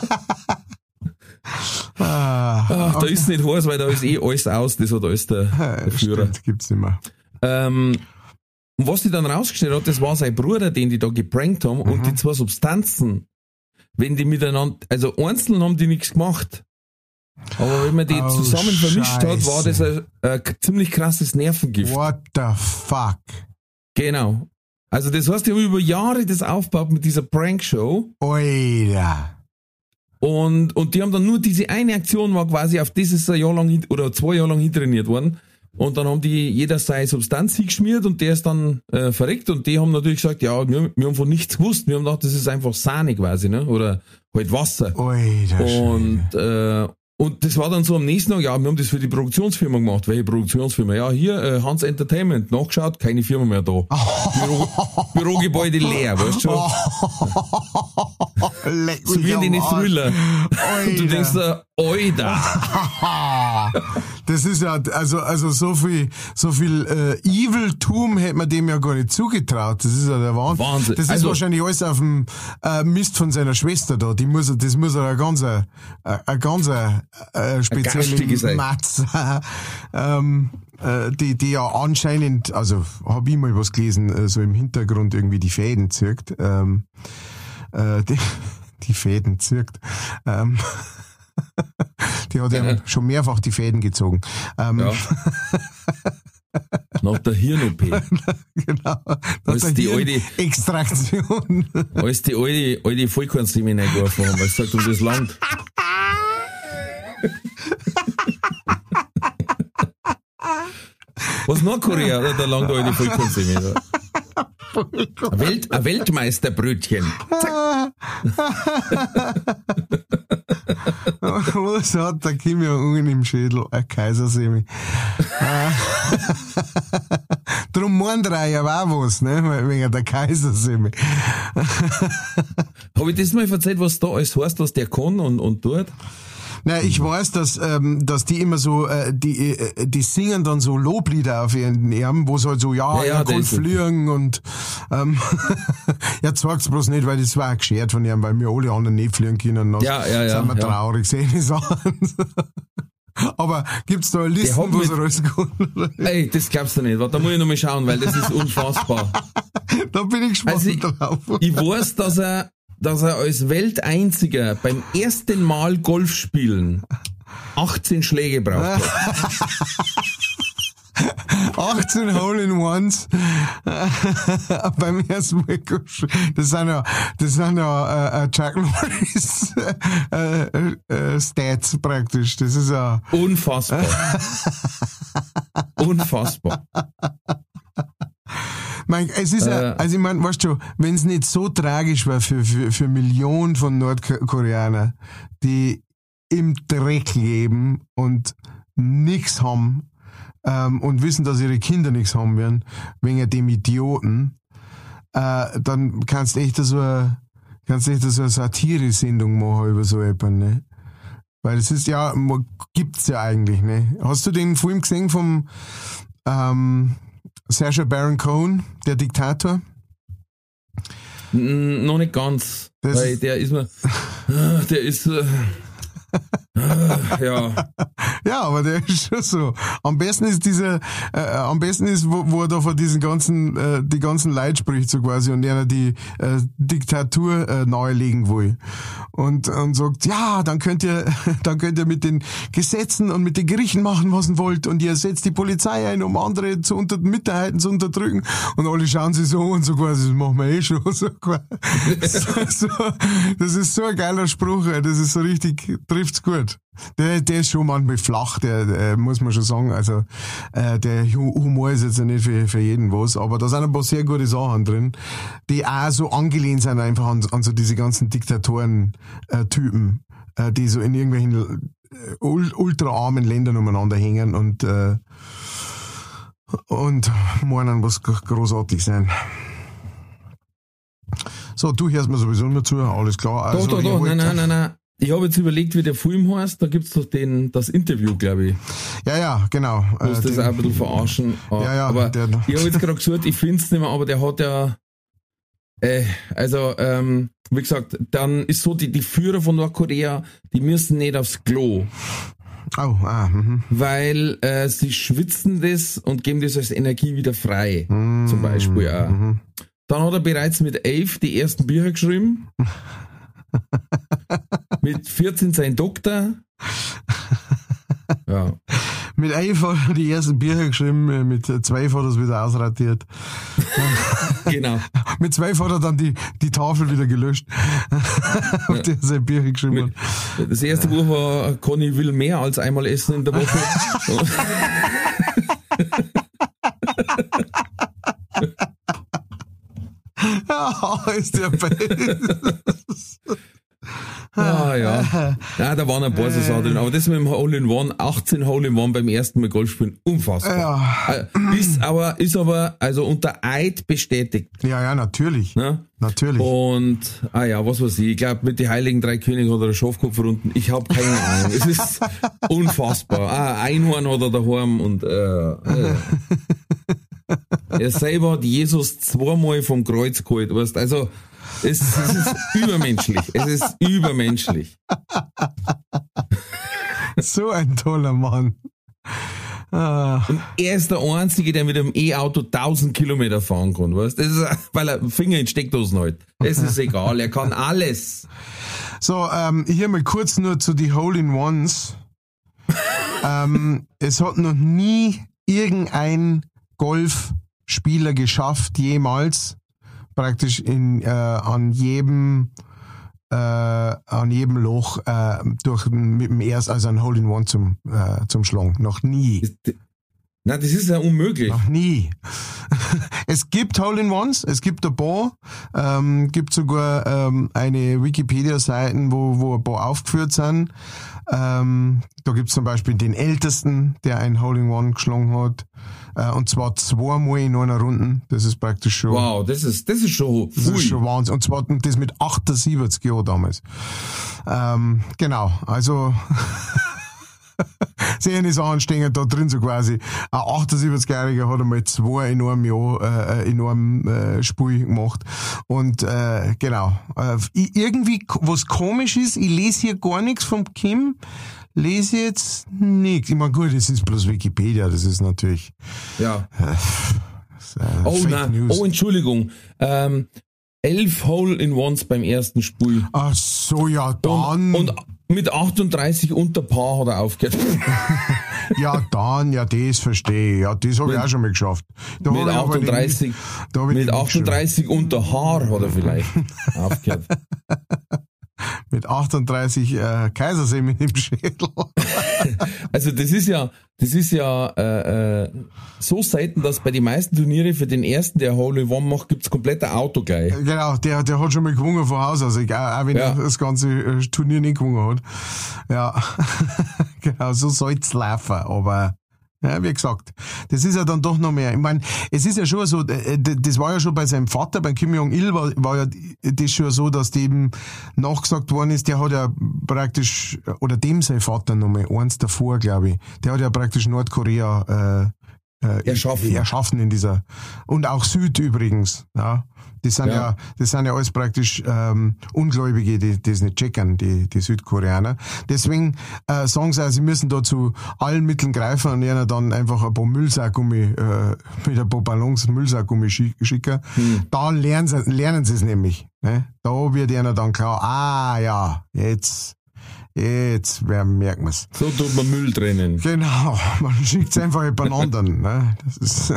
Ah, Ach, da ist nicht heiß, weil da ist eh alles aus, das hat alles der, der Führer. stimmt, gibt's nicht mehr. Ähm, und was die dann rausgestellt hat, das war sein Bruder, den die da geprankt haben, und die zwei Substanzen, wenn die miteinander, also einzeln haben die nichts gemacht. Aber wenn man die Oh, zusammen vermischt hat, war das Scheiße. ein, ein ziemlich krasses Nervengift. What the fuck? Genau. Also das heißt, die haben über Jahre das aufgebaut mit dieser Prankshow. Oida. Und, und die haben dann nur diese eine Aktion war quasi auf dieses ein Jahr lang hin- oder zwei Jahre lang hintrainiert worden. Und dann haben die jeder seine Substanz hingeschmiert und der ist dann äh, verreckt, und die haben natürlich gesagt, ja, wir, wir haben von nichts gewusst. Wir haben gedacht, das ist einfach Sahne quasi, ne? Oder halt Wasser. Oida. Und, äh, Und das war dann so am nächsten Tag, ja, wir haben das für die Produktionsfirma gemacht. Welche Produktionsfirma? Ja, hier, äh, Hans Entertainment. Nachgeschaut, keine Firma mehr da. Büro, Bürogebäude leer, weißt du schon? So wie in den Thriller. Und du denkst da, Alter. Das ist ja, also, also so viel, so viel, äh, Eviltum hätte man dem ja gar nicht zugetraut. Das ist ja der Wahnsinn. Wahnsinn. Das ist Also- wahrscheinlich alles auf dem, äh, Mist von seiner Schwester da. Die muss, das muss ja eine ganz, äh, eine ganz, äh, spezielle garstige sein. Matz, ähm, äh, die, die ja anscheinend, also, hab ich mal was gelesen, äh, so im Hintergrund irgendwie die Fäden zirkt, ähm, äh, die, die Fäden zirkt, ähm, die hat ja Ja. schon mehrfach die Fäden gezogen. Ähm, Ja. Nach der Hirn-O P. Genau. Als Das die die alte- Extraktion. Als die alte, alte Vollkornstimme reingeworfen haben, weil sie sagt, um das Land. Was Nordkorea, oder? Da langt alte Vollkornstimme. Ein, Welt, ein Weltmeisterbrötchen. Was hat der Kim Jong-un im Schädel? Ein Kaisersemi. Äh, Drum meint er ja auch was, ne? Wegen der Kaisersemi. Habe ich das mal erzählt, was da alles heißt, was der kann und, und tut? Na, ich weiß, dass, ähm, dass die immer so, äh, die, äh, die singen dann so Loblieder auf ihren Erben, wo es halt so, ja, Ja, ja, er der kann ist so. fliegen und, ähm, er zeigt's bloß nicht, weil das war auch geschert von ihm, weil wir alle anderen nicht fliegen können. Dann Ja, ja, ja, sind wir ja. traurig, sehen die Sachen. Aber gibt's da Der Listen, hat wo mit- er alles kann? Ey, das glaubst du nicht. Warte, da muss ich noch mal schauen, weil das ist unfassbar. Da bin ich gespannt Also ich- drauf. Ich weiß, dass er, dass er als Welteinziger beim ersten Mal Golf spielen achtzehn Schläge braucht. achtzehn Hole-in-Ones beim ersten Mal. Das sind ja, das sind ja äh, Chuck Norris äh, äh, Stats praktisch. Das ist ja. Unfassbar. Unfassbar. Mein, es ist ja, Äh. also ich meine, weißt du, wenn es nicht so tragisch war für, für, für Millionen von Nordkoreaner, die im Dreck leben und nix haben, ähm, und wissen, dass ihre Kinder nichts haben werden, wegen dem Idioten, äh, dann kannst du echt so eine, kannst du echt so eine Satire-Sendung machen über so etwas, ne? Weil es ist ja, man- gibt's ja eigentlich, ne? Hast du den Film gesehen vom, ähm, Sacha Baron Cohen, der Diktator? N noch nicht ganz. Das weil ist- der ist mir, ah, der ist, äh, ah, ja, Ja, aber der ist schon so. Am besten ist dieser, äh, am besten ist, wo, wo er da von diesen ganzen, äh, die ganzen Leute spricht so quasi und einer die äh, Diktatur äh, nahelegen will. Und, und sagt, ja, dann könnt ihr, dann könnt ihr mit den Gesetzen und mit den Gerichten machen, was ihr wollt und ihr setzt die Polizei ein, um andere zu unter, Minderheiten zu unterdrücken und alle schauen sich so und so quasi, das machen wir eh schon. So, quasi. so, das ist so ein geiler Spruch, ey. Das ist so richtig, trifft's gut. Der, der ist schon manchmal flach, der, der muss man schon sagen. Also äh, der Hu- Humor ist jetzt ja nicht für, für jeden was, aber da sind ein paar sehr gute Sachen drin, die auch so angelehnt sind einfach an, an so diese ganzen Diktatoren-Typen, äh, die so in irgendwelchen äh, ul- ultraarmen Ländern umeinander hängen und äh, und meinen, was g- großartig sein. So, du hörst mir sowieso immer zu, alles klar. da, Also, da, ich da, wollt- nein, nein, nein, nein. Ich habe jetzt überlegt, wie der Film heißt, da gibt's doch den, das Interview, glaube ich. Ja, ja, genau. Wo Äh, sie das den- auch ein bisschen verarschen. Ja, ja, aber der- ich habe jetzt gerade gesagt, ich finde es nicht mehr, aber der hat ja, äh, also, ähm, wie gesagt, dann ist so, die, die Führer von Nordkorea, die müssen nicht aufs Klo, Oh, ah, mhm. weil äh, sie schwitzen das und geben das als Energie wieder frei, Mm, zum Beispiel auch. Mhm. Dann hat er bereits mit elf die ersten Bücher geschrieben, mit vierzehn sein Doktor. Ja. Mit elf hat er die ersten Bücher geschrieben, mit zwölf hat er es wieder ausradiert. Genau. Mit zwölf hat er dann die, die Tafel wieder gelöscht, auf der er sein Bücher geschrieben hat. Das erste Buch war Conny will mehr als einmal essen in der Woche. Ja, ist der Best. Ah, ja. Ja, da waren ein paar so Sachen drin. Aber das mit dem Hole-in-One, achtzehn Hole-in-One beim ersten Mal Golf spielen, unfassbar. Ja. Ist aber, ist aber, also unter Eid bestätigt. Ja, ja, natürlich. Ne? Natürlich. Und, ah ja, was weiß ich, ich glaube, mit den Heiligen Drei Königen hat er einen Schafkopf verrunden. Ich habe keine Ahnung. Es ist unfassbar. Ah, Einhorn hat er daheim und, äh, äh. Er selber hat Jesus zweimal vom Kreuz geholt, weißt, also, es, es ist übermenschlich. Es ist übermenschlich. So ein toller Mann. Ah. Und er ist der Einzige, der mit einem E-Auto tausend Kilometer fahren kann, weißt? Das ist, weil er Finger in Steckdosen hat. Es ist egal, er kann alles. So, ähm, hier mal kurz nur zu die Hole-in-Ones. ähm, es hat noch nie irgendein Golfspieler geschafft, jemals, praktisch in, äh, an jedem, äh, an jedem Loch, äh, durch, mit dem erst, also ein Hole-in-One zum, äh, zum Schlagen. Noch nie. Nein, das ist ja unmöglich. Noch nie. Es gibt Hole-in-Ones, es gibt ein paar, ähm, gibt sogar ähm, eine Wikipedia-Seite, wo, wo ein paar aufgeführt sind. Ähm, da gibt's zum Beispiel den Ältesten, der ein Hole-in-One geschlagen hat, äh, und zwar zweimal in einer Runde. Das ist praktisch schon... Wow, das ist, das ist schon Das ist schon Wahnsinn. Und zwar das mit achtundsiebzig Jahren damals. Ähm, genau, also... Sehen ist anstehend da drin so quasi. Ein achtundsiebzigjähriger hat einmal zwei in einem Jahr, äh, in einem äh, Spiel gemacht. Und äh, genau. Äh, irgendwie, was komisch ist, ich lese hier gar nichts vom Kim, lese jetzt nichts. Ich meine, gut, das ist bloß Wikipedia, das ist natürlich... Ja. Äh, das, äh, oh nein, News. oh Entschuldigung. Ähm, elf Hole-in-Ones beim ersten Spiel. Ach so, ja, dann... Und, und mit achtunddreißig unter Paar hat er aufgehört. Ja, dann, ja, das verstehe ich. Ja, das habe ich auch schon mal geschafft. Da mit hab ich aber achtunddreißig, nicht, da hab ich mit nicht achtunddreißig unter Haar hat er vielleicht aufgehört. Mit achtunddreißig äh, Kaisersee im Schädel. Also das ist ja, das ist ja äh, äh, so selten, dass bei den meisten Turniere für den ersten, der Hole-in-One macht, gibt's komplett ein Auto gleich. Genau, der, der hat schon mal gewonnen von Haus aus, egal, auch wenn Ja. er das ganze äh, Turnier nicht gewonnen hat. Ja, genau, so soll's laufen, aber... Ja, wie gesagt, das ist ja dann doch noch mehr. Ich meine, es ist ja schon so, äh, das war ja schon bei seinem Vater, bei Kim Jong-il war, war ja das schon so, dass dem nachgesagt worden ist, der hat ja praktisch, oder dem sein Vater nochmal, eins davor, glaube ich, der hat ja praktisch Nordkorea äh, äh, Erschaffen. erschaffen in dieser, und auch Süd übrigens, ja. Das sind ja, Ja. das sind ja alles praktisch ähm, Ungläubige, die das nicht checken, die, die Südkoreaner. Deswegen äh, sagen sie auch, sie müssen da zu allen Mitteln greifen und ihnen dann einfach ein paar Müllsackgummi, äh, mit ein paar Ballons Müllsackgummi schi- schicken. Hm. Da lernen sie, lernen sie es nämlich. Ne? Da wird ihnen dann klar, ah ja, jetzt, jetzt merken wir es. So tut man Müll trennen. Genau, man schickt es einfach über den anderen. Ne? Das ist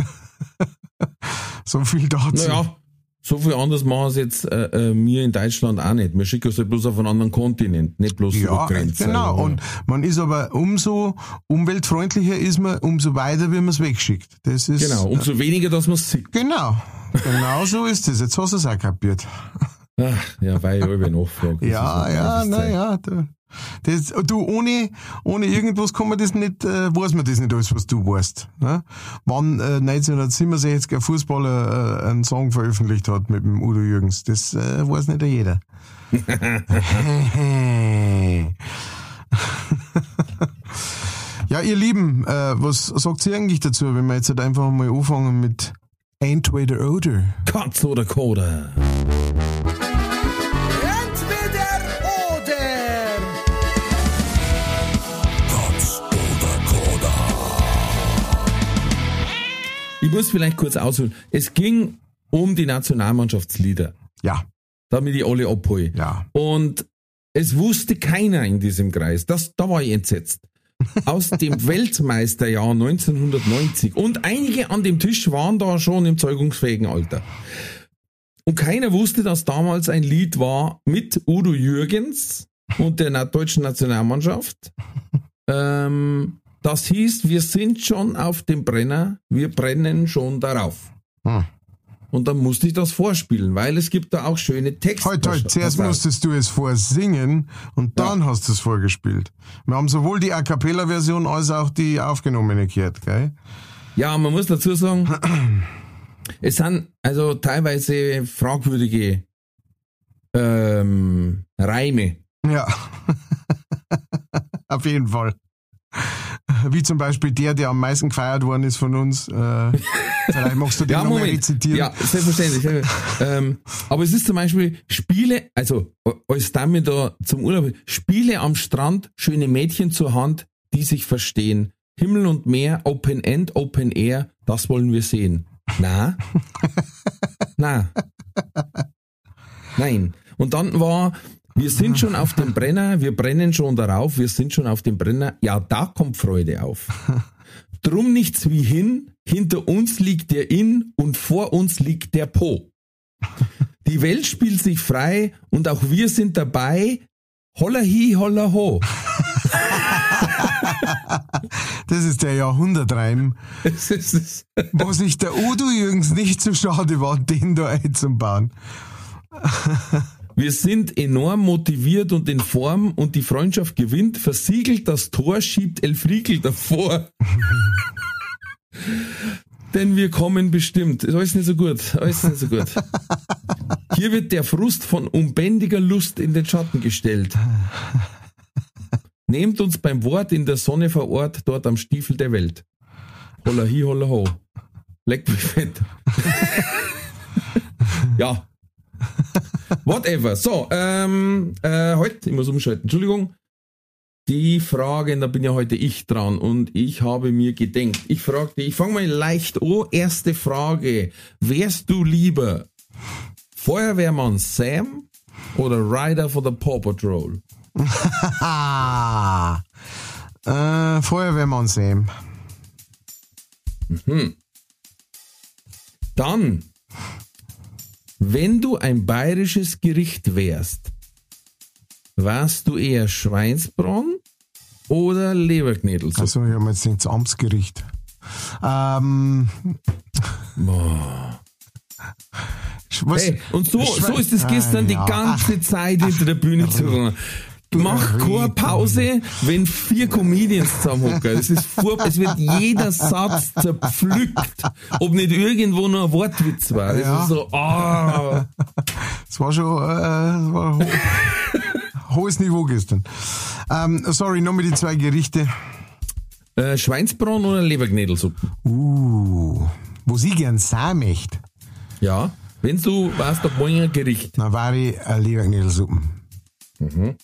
so viel dazu. Naja, so viel anders machen es jetzt äh, äh, wir in Deutschland auch nicht. Wir schicken es halt bloß auf einen anderen Kontinent, nicht bloß über Ja, Grenzen. genau. Also, Und man ist aber umso umweltfreundlicher ist man, umso weiter, wie man es wegschickt. Das ist genau, umso weniger, dass man es sieht. genau. Genau so ist es. Jetzt hast du es auch kapiert. Ach, ja, weil ich alle nachfrage. Das Ja, ist ja, eine na Zeit. ja. Du, das, du ohne, ohne irgendwas kann man das nicht, äh, weiß man das nicht alles, was du weißt. Ne? Wann äh, neunzehnhundertsiebenundsechzig ein Fußballer äh, einen Song veröffentlicht hat mit dem Udo Jürgens, das äh, weiß nicht jeder. Ja, ihr Lieben, äh, was sagt ihr eigentlich dazu, wenn wir jetzt halt einfach mal anfangen mit Entweder oder? Katz oder Koda. Entweder oder. Ich muss vielleicht kurz ausholen. Es ging um die Nationalmannschaftslieder, Ja, damit ich alle abhole. ja. Und es wusste keiner in diesem Kreis. Das, da war ich entsetzt. Aus dem Weltmeisterjahr neunzehnhundertneunzig. Und einige an dem Tisch waren da schon im zeugungsfähigen Alter. Und keiner wusste, dass damals ein Lied war mit Udo Jürgens und der na- deutschen Nationalmannschaft. Ähm, das hieß, wir sind schon auf dem Brenner, wir brennen schon darauf. Hm. und dann musste ich das vorspielen, weil es gibt da auch schöne Texte. Halt, halt, zuerst musstest du es vorsingen und dann ja. hast du es vorgespielt. Wir haben sowohl die A Cappella Version als auch die aufgenommene gehört, gell? Ja, man muss dazu sagen, es sind also teilweise fragwürdige ähm, Reime. Ja, auf jeden Fall. Wie zum Beispiel der, der am meisten gefeiert worden ist von uns. Äh, vielleicht magst du den ja, nochmal rezitieren. Ja, selbstverständlich. ähm, aber es ist zum Beispiel Spiele, also als Dame da zum Urlaub, Spiele am Strand, schöne Mädchen zur Hand, die sich verstehen. Himmel und Meer, Open End, Open Air, das wollen wir sehen. Na? Na? Nein. Und dann war... Wir sind schon auf dem Brenner, wir brennen schon darauf, wir sind schon auf dem Brenner. Ja, da kommt Freude auf. Drum nichts wie hin, hinter uns liegt der In und vor uns liegt der Po. Die Welt spielt sich frei und auch wir sind dabei. Holla hi, holla ho. Das ist der Jahrhundertreim, wo sich der Udo Jürgens nicht so schade war, den da einzubauen. Wir sind enorm motiviert und in Form und die Freundschaft gewinnt, versiegelt das Tor, schiebt Elfriegel davor. Denn wir kommen bestimmt. Ist alles nicht so gut, alles nicht so gut. Hier wird der Frust von unbändiger Lust in den Schatten gestellt. Nehmt uns beim Wort in der Sonne vor Ort, dort am Stiefel der Welt. Holla hi, holla ho. Leck mich fett. Ja. Whatever. So, ähm, äh, heute, ich muss umschalten, Entschuldigung. Die Frage, da bin ja heute ich dran und ich habe mir gedenkt. Ich frage dich, ich fange mal leicht an. Erste Frage. Wärst du lieber Feuerwehrmann Sam oder Rider for the Paw Patrol? äh, Feuerwehrmann Sam. Mhm. Dann, wenn du ein bayerisches Gericht wärst, warst du eher Schweinsbraten oder Leberknädelsuppe? Also ich habe jetzt nicht das Amtsgericht. Ähm. Boah. Was? Hey, und so, so ist es gestern ah, ja. die ganze Ach, Zeit hinter der Bühne zu gehen. Mach keine Pause, wenn vier Comedians zusammenhocken. Das ist furchtbar. Es wird jeder Satz zerpflückt, ob nicht irgendwo nur ein Wortwitz war. Das ja. ist so, ah. Oh. Das war schon, äh, das war ho- hohes Niveau gestern. Ähm, sorry, nochmal die zwei Gerichte. Äh, Schweinsbraten oder Leberknädelsuppe? Uh, wo sie gern sein möchte. Ja, wenn du warst, da ein Gericht. Dann war ich eine Leberknädelsuppe. Mhm.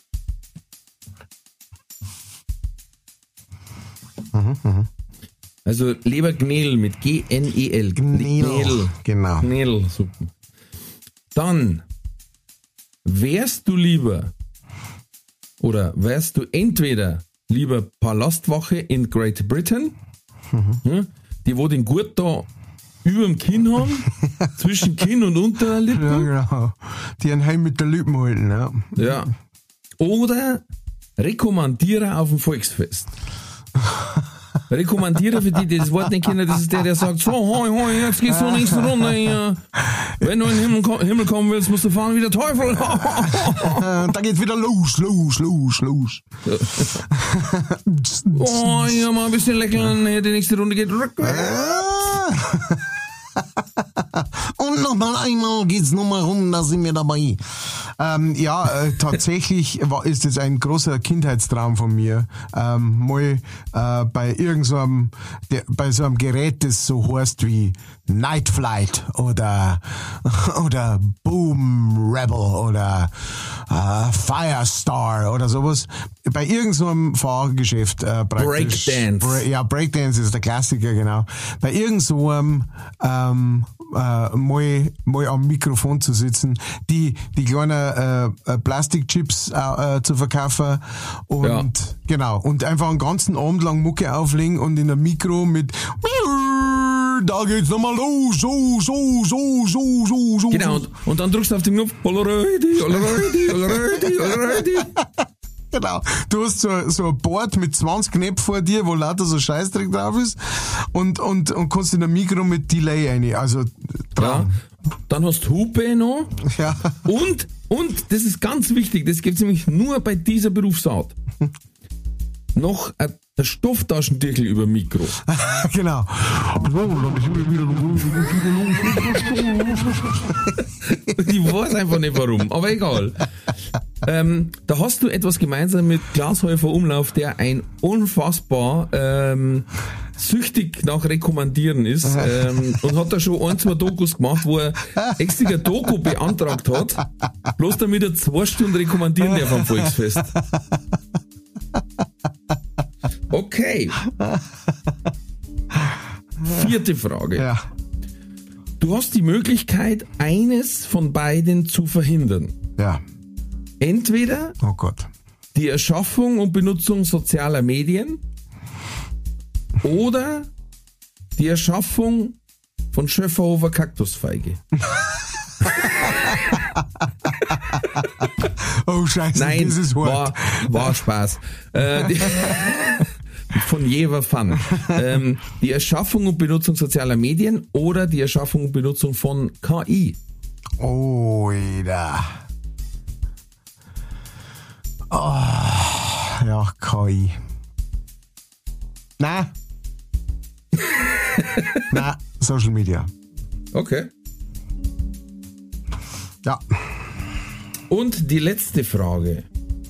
Mhm, mhm. Also Leberknädel mit G N E L. Knädel, genau. Knädelsuppen. Dann wärst du lieber oder wärst du entweder lieber Palastwache in Great Britain, mhm. ja, die wo den Gurt da über dem Kinn haben, zwischen Kinn und Unterlippe. Ja, genau. Die einen heim mit der Lippen halten, ja. Ja. Oder Rekommandierer auf dem Volksfest. Rekommandierer, für die, die das Wort nicht kennen, das ist der, der sagt, so, hoi, hoi, jetzt gehst du nächste Runde hier. Wenn du in den Himmel, Himmel kommen willst, musst du fahren wie der Teufel. Da geht wieder los, los, los, los. Oh, ja, mal ein bisschen lächeln, die nächste Runde geht rückwärts. Und nochmal einmal geht's nochmal rum, da sind wir dabei. Ähm, ja, äh, tatsächlich war, ist es ein großer Kindheitstraum von mir, ähm, mal äh, bei irgendeinem, so bei so einem Gerät, das so heißt wie Night Flight oder oder Boom Rebel oder äh, Firestar oder sowas, bei irgendeinem so Fahrgeschäft äh, praktisch. Breakdance. Bra- ja, Breakdance ist der Klassiker, genau. Bei irgendeinem so ähm, äh, mal, mal am Mikrofon zu sitzen, die, die kleinen äh, Plastikchips äh, zu verkaufen und ja. genau, und einfach einen ganzen Abend lang Mucke auflegen und in einem Mikro mit da geht's nochmal los, so, so, so, so, so, so. Genau, und, und dann drückst du auf den Knopf, Polaroidi, Polaroidi, Polaroidi, Polaroidi. Genau. Du hast so, so ein Board mit zwanzig Knöpfen vor dir, wo lauter so Scheißdreck drauf ist und, und, und kannst in ein Mikro mit Delay rein. Also, Traum. Ja. Dann hast du Hupe noch. Ja. Und, und, das ist ganz wichtig, das gibt's nämlich nur bei dieser Berufsart. Noch äh, der Stofftaschentüchel über dem Mikro. Genau. Ich weiß einfach nicht warum, aber egal. Ähm, da hast du etwas gemeinsam mit Glashäufer Umlauf, der ein unfassbar ähm, süchtig nach Rekommandieren ist ähm, und hat da schon ein, zwei Dokus gemacht, wo er extra ein Doku beantragt hat, bloß damit er zwei Stunden rekommandieren darf am Volksfest. Okay. Vierte Frage. Ja. Du hast die Möglichkeit, eines von beiden zu verhindern. Ja. Entweder Oh Gott. die Erschaffung und Benutzung sozialer Medien oder die Erschaffung von Schöfferhofer Kaktusfeige. Oh Scheiße, Nein, das ist hart. war, war Spaß. Äh, die, von Jever Fun. Ähm, die Erschaffung und Benutzung sozialer Medien oder die Erschaffung und Benutzung von K I. Oh, da. Oh, ja, K I. Nein. Nein, Social Media. Okay. Ja. Und die letzte Frage.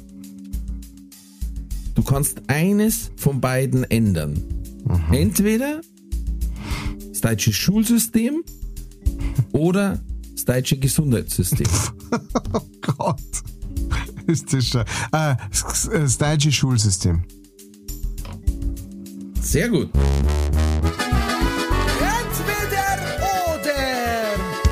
Du kannst eines von beiden ändern. Mhm. Entweder das deutsche Schulsystem oder das deutsche Gesundheitssystem. Oh Gott. Ist das schon. Äh, das, das deutsche Schulsystem. Sehr gut. Entweder oder.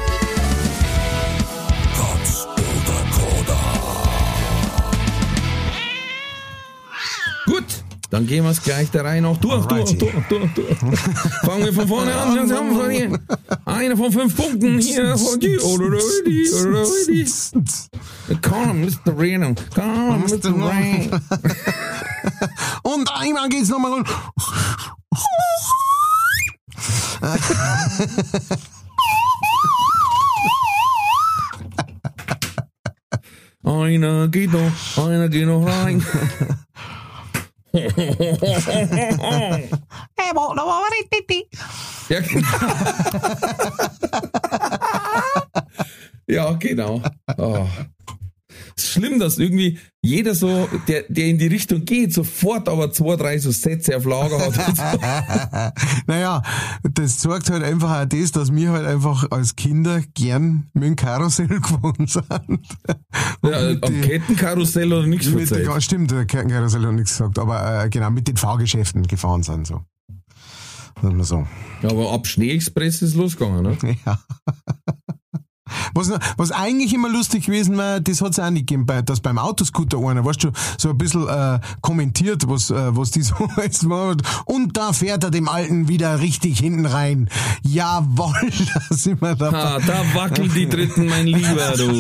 Gut, dann gehen wir es gleich der Reihe noch durch, durch, durch, durch, durch. Fangen wir von vorne an. Jetzt haben wir hier einer von fünf Punkten hier von die oder die oder die. Come, Mister Reno. Come, Mister Reno. Und einmal geht's nochmal rund. Einer geht noch, einer geht noch rein. Ja, genau. Ja, genau. Oh. Es ist schlimm, dass irgendwie jeder so, der, der in die Richtung geht, sofort aber zwei, drei so Sätze auf Lager hat. Naja, das zeigt halt einfach auch das, dass wir halt einfach als Kinder gern mit dem Karussell gefahren sind. Ja, am die, Kettenkarussell oder nichts mit verzeiht. der, stimmt, der Kettenkarussell hat nichts gesagt, aber äh, genau, mit den Fahrgeschäften gefahren sind, so. Sagen wir so. Ja, aber ab Schneeexpress ist losgegangen, ne? Ja. Was, was eigentlich immer lustig gewesen war, das hat es auch nicht gegeben, dass beim Autoscooter einer, weißt du, so ein bisschen äh, kommentiert, was, äh, was die so jetzt machen. Und da fährt er dem Alten wieder richtig hinten rein. Jawohl, da sind wir dabei. Ha, da wackeln die Dritten, mein Lieber, du.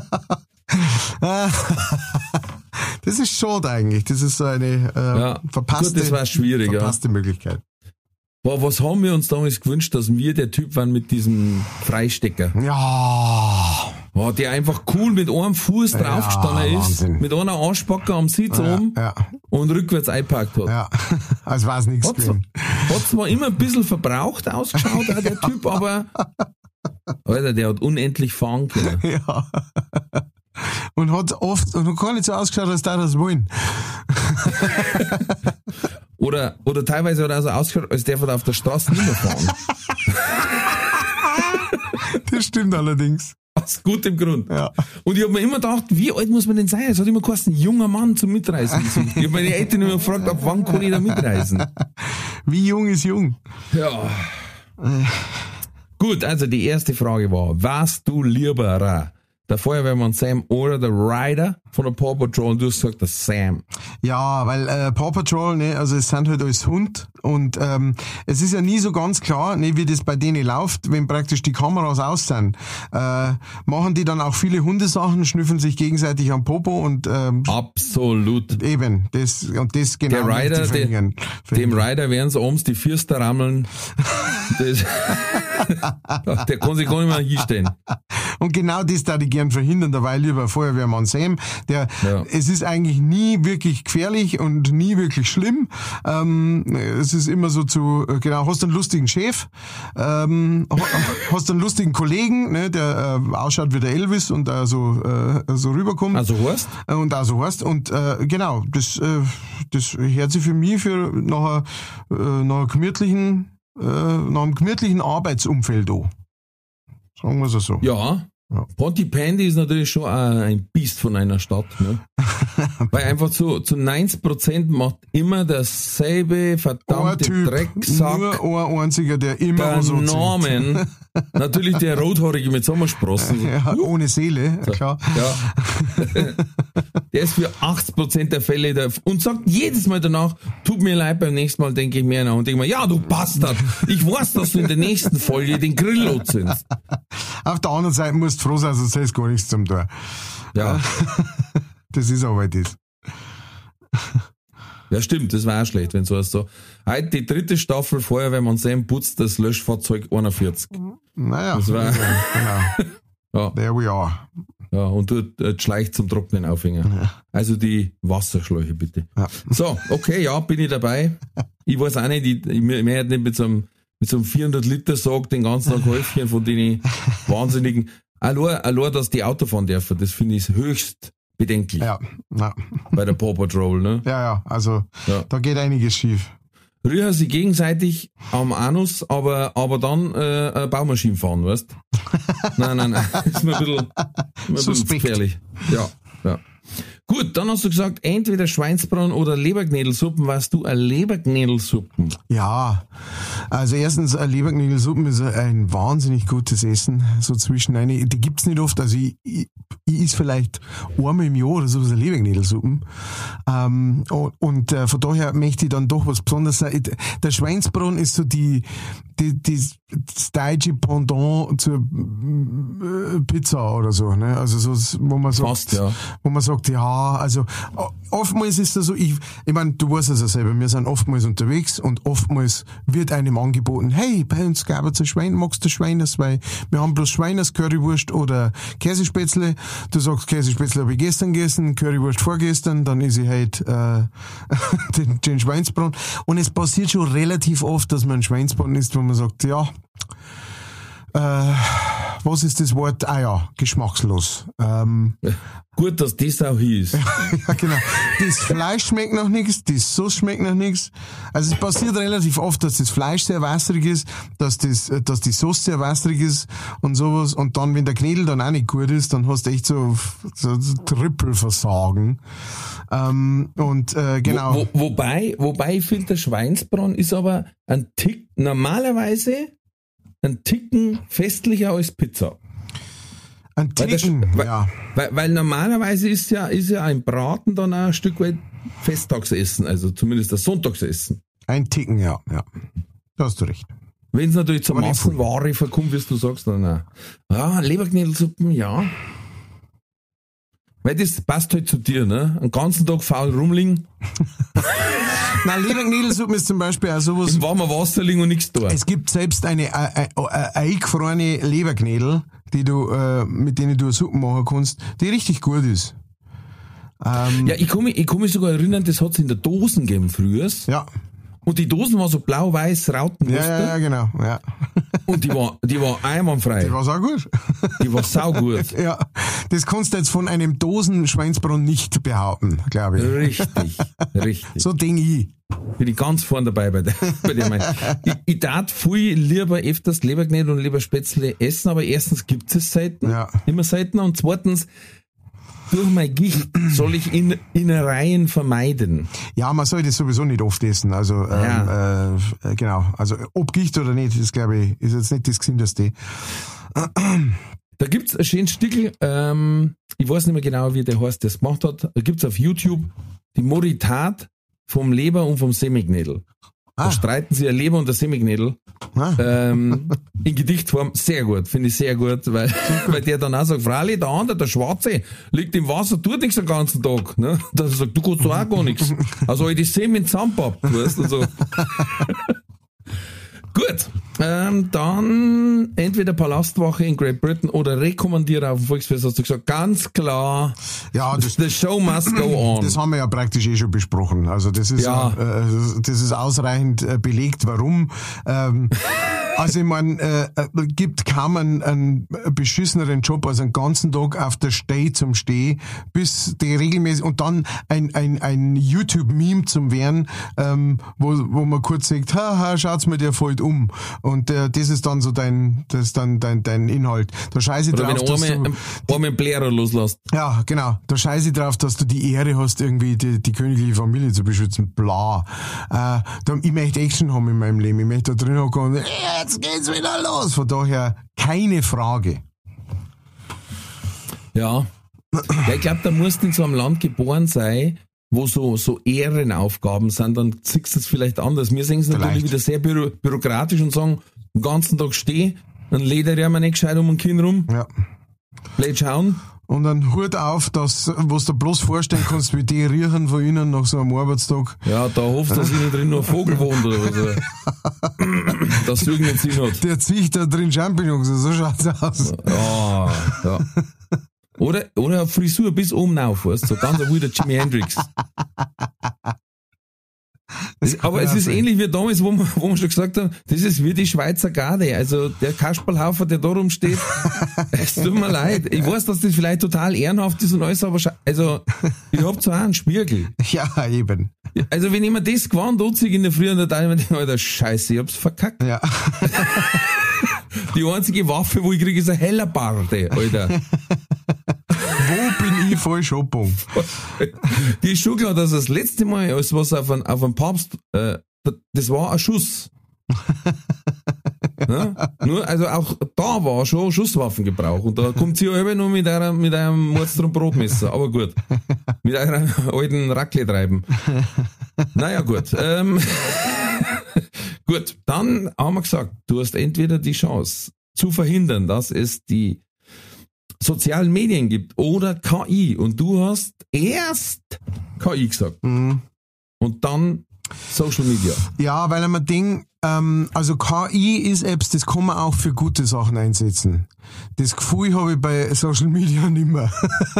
Das ist schade eigentlich. Das ist so eine äh, Ja, verpasste, gut, das war schwierig, verpasste ja. Möglichkeit. Boah, was haben wir uns damals gewünscht, dass wir der Typ waren mit diesem Freistecker? Ja. Oh, der einfach cool mit einem Fuß draufgestanden ist, Wahnsinn. mit einer Arschbacke am Sitz oben ja. und rückwärts eingepackt hat. Ja, als war es nichts Hat, zwar, gewesen. hat zwar immer ein bisschen verbraucht ausgeschaut, auch der Typ, aber Alter, der hat unendlich fahren können. Ja. Und hat oft, und hat gar nicht so ausgeschaut, als da das wollen. Oder, oder teilweise hat er so ausgeschaut, als der auf der Straße nicht mehr fahren. Das stimmt allerdings. Aus gutem Grund. Ja. Und ich habe mir immer gedacht, wie alt muss man denn sein? Es hat immer geheißen, junger Mann zum Mitreisen gesucht. Ich habe meine Eltern immer gefragt, ab wann kann ich da mitreisen? Wie jung ist jung? Ja. Gut, also die erste Frage war, warst du lieber der Feuerwehrmann Sam oder der Ryder von der Paw Patrol und du hast gesagt, der Sam. Ja, weil äh, Paw Patrol, ne, also es sind halt alles Hund und ähm, es ist ja nie so ganz klar, ne, wie das bei denen läuft, wenn praktisch die Kameras aus sind. Äh, machen die dann auch viele Hundesachen, schnüffeln sich gegenseitig am Popo und ähm, Absolut. eben, das und das genau. Der Ryder, zu verhindern. de, dem Ryder werden sie abends die Fürster rammeln. Das, der kann sich gar nicht mehr hinstellen. Und genau das da die gern verhindern, dabei lieber Feuerwehrmann Sam, der, Ja. es ist eigentlich nie wirklich gefährlich und nie wirklich schlimm. Ähm, es ist immer so zu, genau, hast einen lustigen Chef, ähm, hast einen lustigen Kollegen, ne, der äh, ausschaut wie der Elvis und da so, äh, so rüberkommt. Also Horst? Und auch so heißt. Und äh, genau, das, äh, das hört sich für mich für nach, äh, nach, einer gemütlichen, äh, nach einem gemütlichen Arbeitsumfeld an. Sagen wir es so. Ja. Ja. Pontypandy ist natürlich schon ein Biest von einer Stadt, ne? Weil einfach zu, zu neunzig Prozent macht immer derselbe verdammte Drecksack. Nur ein einziger, der immer Der so Norman, natürlich der Rothaarige mit Sommersprossen. Ja, ohne Seele, klar. Ja. Der ist für achtzig Prozent der Fälle der, und sagt jedes Mal danach, tut mir leid, beim nächsten Mal denke ich mir nach und denke mir, ja, du Bastard, ich weiß, dass du in der nächsten Folge den Grill lotst. Auf der anderen Seite musst du froh sein, sonst hast du gar nichts zum tun. Ja. Das ist aber das. Ja, stimmt, das war auch schlecht, wenn so was so. Heute die dritte Staffel Feuerwehrmann Sam putzt das Löschfahrzeug einundvierzig. Naja, Das war- genau. Ja, There we are. ja, und du äh, Schleich zum Trocknen aufhängen. Ja. Also die Wasserschläuche bitte. Ja. So, okay, ja, bin ich dabei. Ich weiß auch nicht, ich, ich, mir hätte nicht mit so einem, mit so einem vierhundert Liter Sarg den ganzen Tag Häufchen von den wahnsinnigen, allein, allein, dass die Auto fahren dürfen, das finde ich höchst bedenklich Ja, ja, bei der Paw Patrol, ne? ja, ja, also Ja. da geht einiges schief. Rühren sie gegenseitig am Anus, aber, aber dann äh, eine Baumaschine fahren, weißt? Nein, nein, nein, ist mir ein bisschen, mir ein bisschen Suspekt. gefährlich. Ja, ja. Gut, dann hast du gesagt, entweder Schweinsbraten oder Leberknädelsuppen. Warst du eine Leberknädelsuppen? Ja, also erstens, äh, Leberknödelsuppen ist ein wahnsinnig gutes Essen, so zwischen eine, die gibt's nicht oft, also ich, ich, ich is vielleicht einmal im Jahr oder so eine Leberknödelsuppen, ähm, und, und äh, von daher möchte ich dann doch was Besonderes sein. Der Schweinsbraten ist so die, die, die das deutsche Pendant zur äh, Pizza oder so, ne, also so, wo man sagt, Fast, ja. wo man sagt, ja, also o- oftmals ist das so, ich, ich meine, du weißt es ja selber, wir sind oftmals unterwegs und oftmals wird einem angeboten, hey, bei uns gab es ein Schwein, magst du Schweiners, weil wir haben bloß Schweiners, Currywurst oder Käsespätzle. Du sagst, Käsespätzle habe ich gestern gegessen, Currywurst vorgestern, dann ist ich halt äh, den, den Schweinsbraten. Und es passiert schon relativ oft, dass man einen Schweinsbraten isst, wo man sagt, ja, äh, was ist das Wort? Ah ja, geschmackslos. Ähm, Gut, dass das auch hieß. ja, genau. Das Fleisch schmeckt nach nichts, die Sauce schmeckt nach nichts. Also es passiert relativ oft, dass das Fleisch sehr wässrig ist, dass das, dass die Sauce sehr wässrig ist und sowas. Und dann, wenn der Knädel dann auch nicht gut ist, dann hast du echt so, so, so Trippelversagen. Ähm, und äh, genau. Wo, wo, wobei, wobei ich finde, der Schweinsbraten ist aber ein Tick, normalerweise ein Ticken festlicher als Pizza. Ein Weil, der, Ticken, weil, ja. weil, weil normalerweise ist ja, ist ja ein Braten dann auch ein Stück weit Festtagsessen, also zumindest das Sonntagsessen. Ein Ticken, ja, ja. Da hast du recht. Wenn es natürlich zur Aber nicht viel. Massenware verkommt, wie du sagst, dann auch. Ja, Leberknädelsuppen, ja. Weil das passt halt zu dir, ne? Den ganzen Tag faul rumliegen, Nein, Leberknädelsuppen ist zum Beispiel auch sowas. im warmen Wasser liegen und nichts tun. Es gibt selbst eine äh, äh, äh, eingefrorene Leberknädel, die du, äh, mit denen du eine Suppe machen kannst, die richtig gut ist. Ähm, Ja, ich kann mich, ich kann mich sogar erinnern, das hat es in der Dosen gegeben früher. ja. Und die Dosen waren so blau-weiß, Ja, Rautenmuster. ja, ja, genau. Ja. Und die war, die war einwandfrei. Die war's auch gut. Die war saugut. Ja. Das kannst du jetzt von einem Dosenschweinsbraten nicht behaupten, glaube ich. Richtig, richtig. So denke ich. Bin ich ganz vorne dabei bei der, bei der Meinung. Ich, ich tat viel lieber öfters Leberknädel und Leberspätzle essen, aber erstens gibt es selten, Ja. immer seltener, und zweitens, durch mein Gicht soll ich in, Innereien vermeiden. Ja, man soll das sowieso nicht oft essen. Also, ähm, Ja. äh, genau. Also, ob Gicht oder nicht, das glaube ich, ist jetzt nicht das Gesündeste. Da gibt's ein schönes Stickel, ähm, ich weiß nicht mehr genau, wie der heißt, das gemacht hat. Da gibt's auf YouTube die Moritat vom Leber und vom Semignädel. Da Ah. streiten sie ein Leber und ein Semignädel. Ah. Ähm, in Gedichtform sehr gut, finde ich sehr gut, weil, weil der dann auch sagt, Frali, der andere, der Schwarze, liegt im Wasser, tut nichts den ganzen Tag. Ne? Dass er sagt, du kannst doch auch gar nichts. Also ich die Semen zusammenpappt, weißt du, so. Gut, ähm, dann entweder Palastwache in Great Britain oder rekommandiere auf dem Volksfest, hast du gesagt, ganz klar, Ja, das, the show must go on. das haben wir ja praktisch eh schon besprochen. Also das ist Ja. äh, das ist ausreichend äh, belegt, warum. Ähm, also ich meine, äh, äh, gibt kaum einen, einen beschisseneren Job als einen ganzen Tag auf der Steh zum Steh, bis die regelmäßig und dann ein, ein, ein YouTube-Meme zum werden, ähm, wo, wo man kurz sagt, haha, schaut's mir, der fällt um. Und äh, das ist dann so dein, das ist dann dein, dein Inhalt. Da scheiße ich Oder drauf, wenn dass du einmal, du, einmal einen Blärer loslässt. ja, genau. Da scheiße ich drauf, dass du die Ehre hast, irgendwie die, die königliche Familie zu beschützen. Bla. Äh, da, ich möchte Action haben in meinem Leben. Ich möchte da drin hocken und jetzt geht's wieder los. Von daher keine Frage. Ja. Ja, ich glaube, da musst du in so einem Land geboren sein, wo so, so Ehrenaufgaben sind, dann siehst du es vielleicht anders. Wir sehen es natürlich Vielleicht. wieder sehr büro, bürokratisch und sagen, den ganzen Tag steh, dann leder ja mal nicht gescheit um ein Kinn rum, Ja. blöd schauen. Und dann Hut auf, dass, was du bloß vorstellen kannst, wie die riechen von ihnen nach so einem Arbeitstag. Ja, da hofft, dass innen drin noch ein Vogel wohnt oder was. Dass es irgendeinen Sinn hat. Der zieht da drin Champignons, so schaut's aus. Ja, ja. Oder, oder eine Frisur bis oben rauf, weißt du, so ganz wie der Jimi Hendrix. Das, aber es ist ähnlich wie damals, wo wir, wo wir schon gesagt haben, das ist wie die Schweizer Garde. Also der Kasperlhaufer, der da rumsteht, es tut mir leid. Ich weiß, dass das vielleicht total ehrenhaft ist und alles, aber scha- also ich hab zwar auch einen Spiegel. Ja, eben. Also wenn ich mir das gewandt anziehe in der Früh, dann denke ich mir, Alter, scheiße, ich hab's verkackt. Ja. Die einzige Waffe, wo ich kriege, ist eine Hellerbarde, Alter. Wo bin ich falsch abgebogen? Die ist schon klar, dass das letzte Mal, als was auf einen, auf einen Papst, äh, das war ein Schuss. Ja? Nur, also auch da war schon Schusswaffengebrauch und da kommt sie ja immer nur mit einer, mit einem Mordstrom Brotmesser, aber gut. Mit einer alten Raclette-Reiben. Naja, gut. Ähm, gut, dann haben wir gesagt, du hast entweder die Chance zu verhindern, dass es die sozialen Medien gibt oder K I und du hast erst K I gesagt Mhm. und dann Social Media. Ja, weil ich mir denke, ähm, also K I ist Apps, das kann man auch für gute Sachen einsetzen. Das Gefühl habe ich bei Social Media nicht mehr.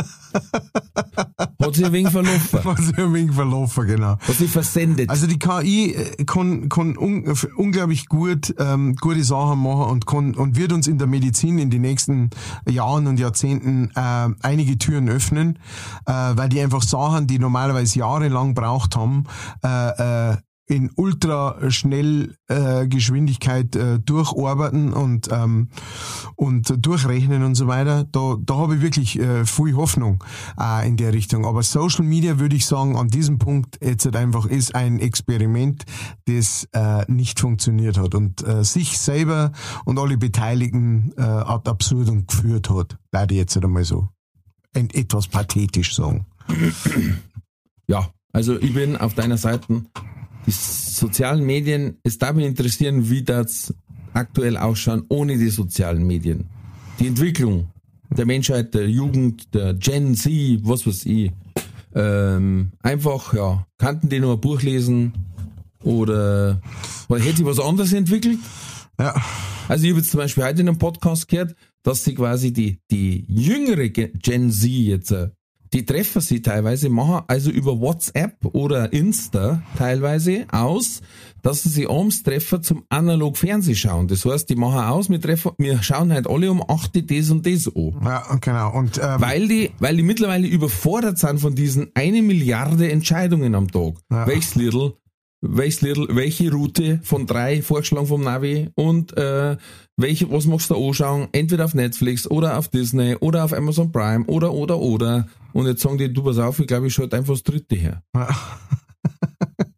Hat sich ein wenig verlaufen. Was ich ein wenig verlaufen, genau. Hat sich versendet. Also die K I äh, kann, kann un, unglaublich gut ähm, gute Sachen machen und kann und wird uns in der Medizin in den nächsten Jahren und Jahrzehnten äh, einige Türen öffnen, äh, weil die einfach Sachen, die normalerweise jahrelang braucht haben, äh, äh, in ultra schnell äh, Geschwindigkeit äh, durcharbeiten und ähm, und durchrechnen und so weiter. Da da habe ich wirklich äh, viel Hoffnung äh, in der Richtung. Aber Social Media, würde ich sagen, an diesem Punkt jetzt halt einfach ist ein Experiment, das äh, nicht funktioniert hat und äh, sich selber und alle Beteiligten äh, ad absurdum geführt hat. Leider jetzt halt einmal so ein, etwas pathetisch sagen. Ja, also ich bin auf deiner Seite. Die sozialen Medien, es darf mich interessieren, wie das aktuell ausschauen ohne die sozialen Medien. Die Entwicklung der Menschheit, der Jugend, der Gen Z, was weiß ich. Ähm, einfach, ja, kannten die noch ein Buch lesen oder, oder hätte sich was anderes entwickelt? Ja. Also ich habe jetzt zum Beispiel heute in einem Podcast gehört, dass sie quasi die, die jüngere Gen Z jetzt, äh, die treffen sie teilweise, machen also über WhatsApp oder Insta teilweise aus, dass sie sich abends treffen zum analog Fernsehschauen. Das heißt, die machen aus, wir treffen, wir schauen halt alle um acht Uhr das und das an. Ja, genau. Und ähm, Weil die, weil die mittlerweile überfordert sind von diesen eine Milliarde Entscheidungen am Tag. Ja. Welches Lidl, welches Lidl, welche Route von drei vorgeschlagen vom Navi und äh, welche, was machst du anschauen? Entweder auf Netflix oder auf Disney oder auf Amazon Prime oder oder oder. Und jetzt sagen die, du pass auf, ich glaube, ich schalte einfach das dritte her. Ja.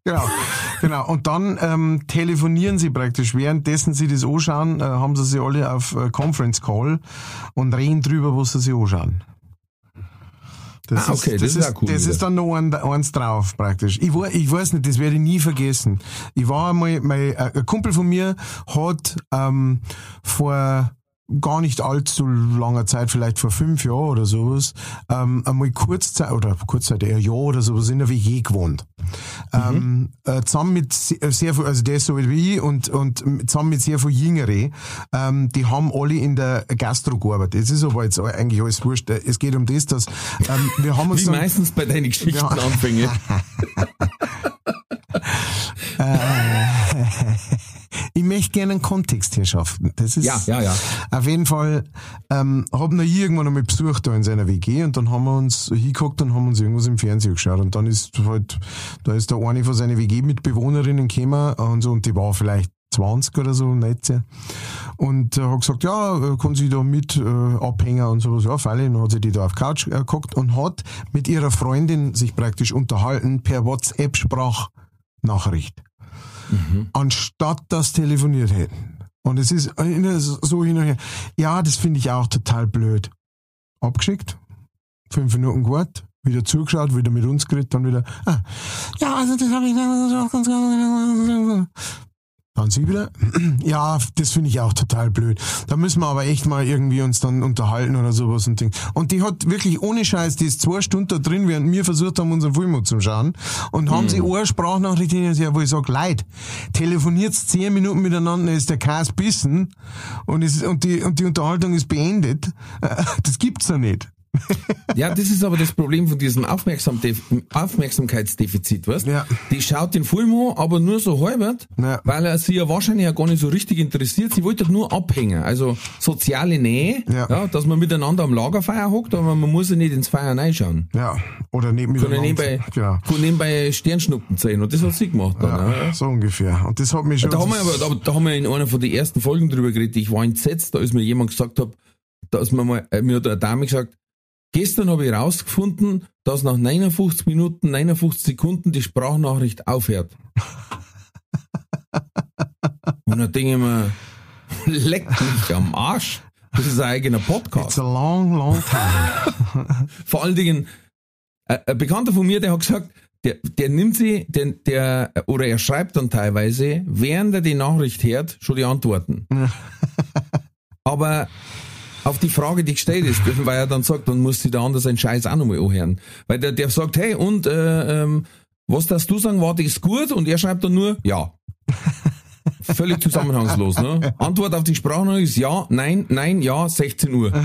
Genau, genau. Und dann ähm, telefonieren sie praktisch. Währenddessen sie das anschauen, äh, haben sie sich alle auf äh, Conference Call und reden drüber, was sie sich anschauen. Das ah, okay, ist, das, das ist auch cool. Das wieder. ist dann noch ein, eins drauf, praktisch. Ich, war, ich weiß nicht, das werde ich nie vergessen. Ich war einmal, mein, ein Kumpel von mir hat ähm, vor gar nicht allzu langer Zeit, vielleicht vor fünf Jahren oder sowas, ähm, einmal Kurzzeit, oder Kurzzeit, eher Jahr oder sowas, in der W G gewohnt. Mhm. Ähm, äh, zusammen mit sehr, sehr viel, also der ist so wie ich, und, und zusammen mit sehr viel Jüngere, ähm, die haben alle in der Gastro gearbeitet. Das ist aber jetzt eigentlich alles wurscht. Es geht um das, dass, ähm, wir haben uns Wie dann, meistens bei deinen Geschichtenanfängen. Ich möchte gerne einen Kontext hier schaffen. Das ist Ja, ja, ja. auf jeden Fall, ähm, hab noch irgendwann einmal besucht da in seiner W G und dann haben wir uns hingeguckt und haben uns irgendwas im Fernsehen geschaut und dann ist halt, da ist der eine von seinen W G-Mitbewohnerinnen gekommen und so, und die war vielleicht zwanzig oder so, nicht sehr. Und er äh, hat gesagt, ja, kann sie da mit äh, abhängen und sowas. Ja, freilich. Dann hat sie die da auf die Couch äh, geguckt und hat mit ihrer Freundin sich praktisch unterhalten per WhatsApp-Sprachnachricht. Mhm. Anstatt das telefoniert hätten. Und es ist so hin und her. Ja, das finde ich auch total blöd. Abgeschickt, fünf Minuten gewartet, wieder zugeschaut, wieder mit uns geredet, dann wieder, ah, ja, also das habe ich ganz, ganz, dann sie wieder, ja, das finde ich auch total blöd. Da müssen wir aber echt mal irgendwie uns dann unterhalten oder sowas und Ding. Und die hat wirklich ohne Scheiß, die ist zwei Stunden da drin, während wir versucht haben, unseren Film zu schauen, und haben mhm. sie eine Sprachnachricht hin, wo ich sage, Leute, telefoniert zehn Minuten miteinander, ist der Käse bissen und, ist, und, die, und die Unterhaltung ist beendet. Das gibt's doch nicht. Ja, das ist aber das Problem von diesem Aufmerksamde- Aufmerksamkeitsdefizit, weißt? Ja. Die schaut den Film an, aber nur so halbert, Ja. weil er sie ja wahrscheinlich ja gar nicht so richtig interessiert. Sie wollte nur abhängen, also soziale Nähe, Ja. ja, dass man miteinander am Lagerfeuer hockt, aber man muss ja nicht ins Feuer reinschauen. Ja, oder neben Kann ja nebenbei, genau. kann nebenbei Sternschnuppen zählen, und das hat sie gemacht dann. Ja, Ja. so ungefähr. Und das hat mich schon... Da haben wir aber, da, da haben wir in einer von den ersten Folgen drüber geredet. Ich war entsetzt, da ist mir jemand gesagt hat, dass mir mal, äh, mir hat eine Dame gesagt, gestern habe ich rausgefunden, dass nach neunundfünfzig Minuten, neunundfünfzig Sekunden die Sprachnachricht aufhört. Und dann denke ich mir, leck mich am Arsch. Das ist ein eigener Podcast. It's a long, long time. Vor allen Dingen, äh, ein Bekannter von mir, der hat gesagt, der, der nimmt sie, der, der, oder er schreibt dann teilweise, während er die Nachricht hört, schon die Antworten. Aber auf die Frage, die gestellt ist, weil er dann sagt, dann muss sich der andere seinen Scheiß auch nochmal anhören. Weil der, der sagt, hey, und äh, ähm, was darfst du sagen, war das gut? Und er schreibt dann nur, ja. Völlig zusammenhangslos, ne? Antwort auf die Sprachnachricht ist ja, nein, nein, ja, sechzehn Uhr.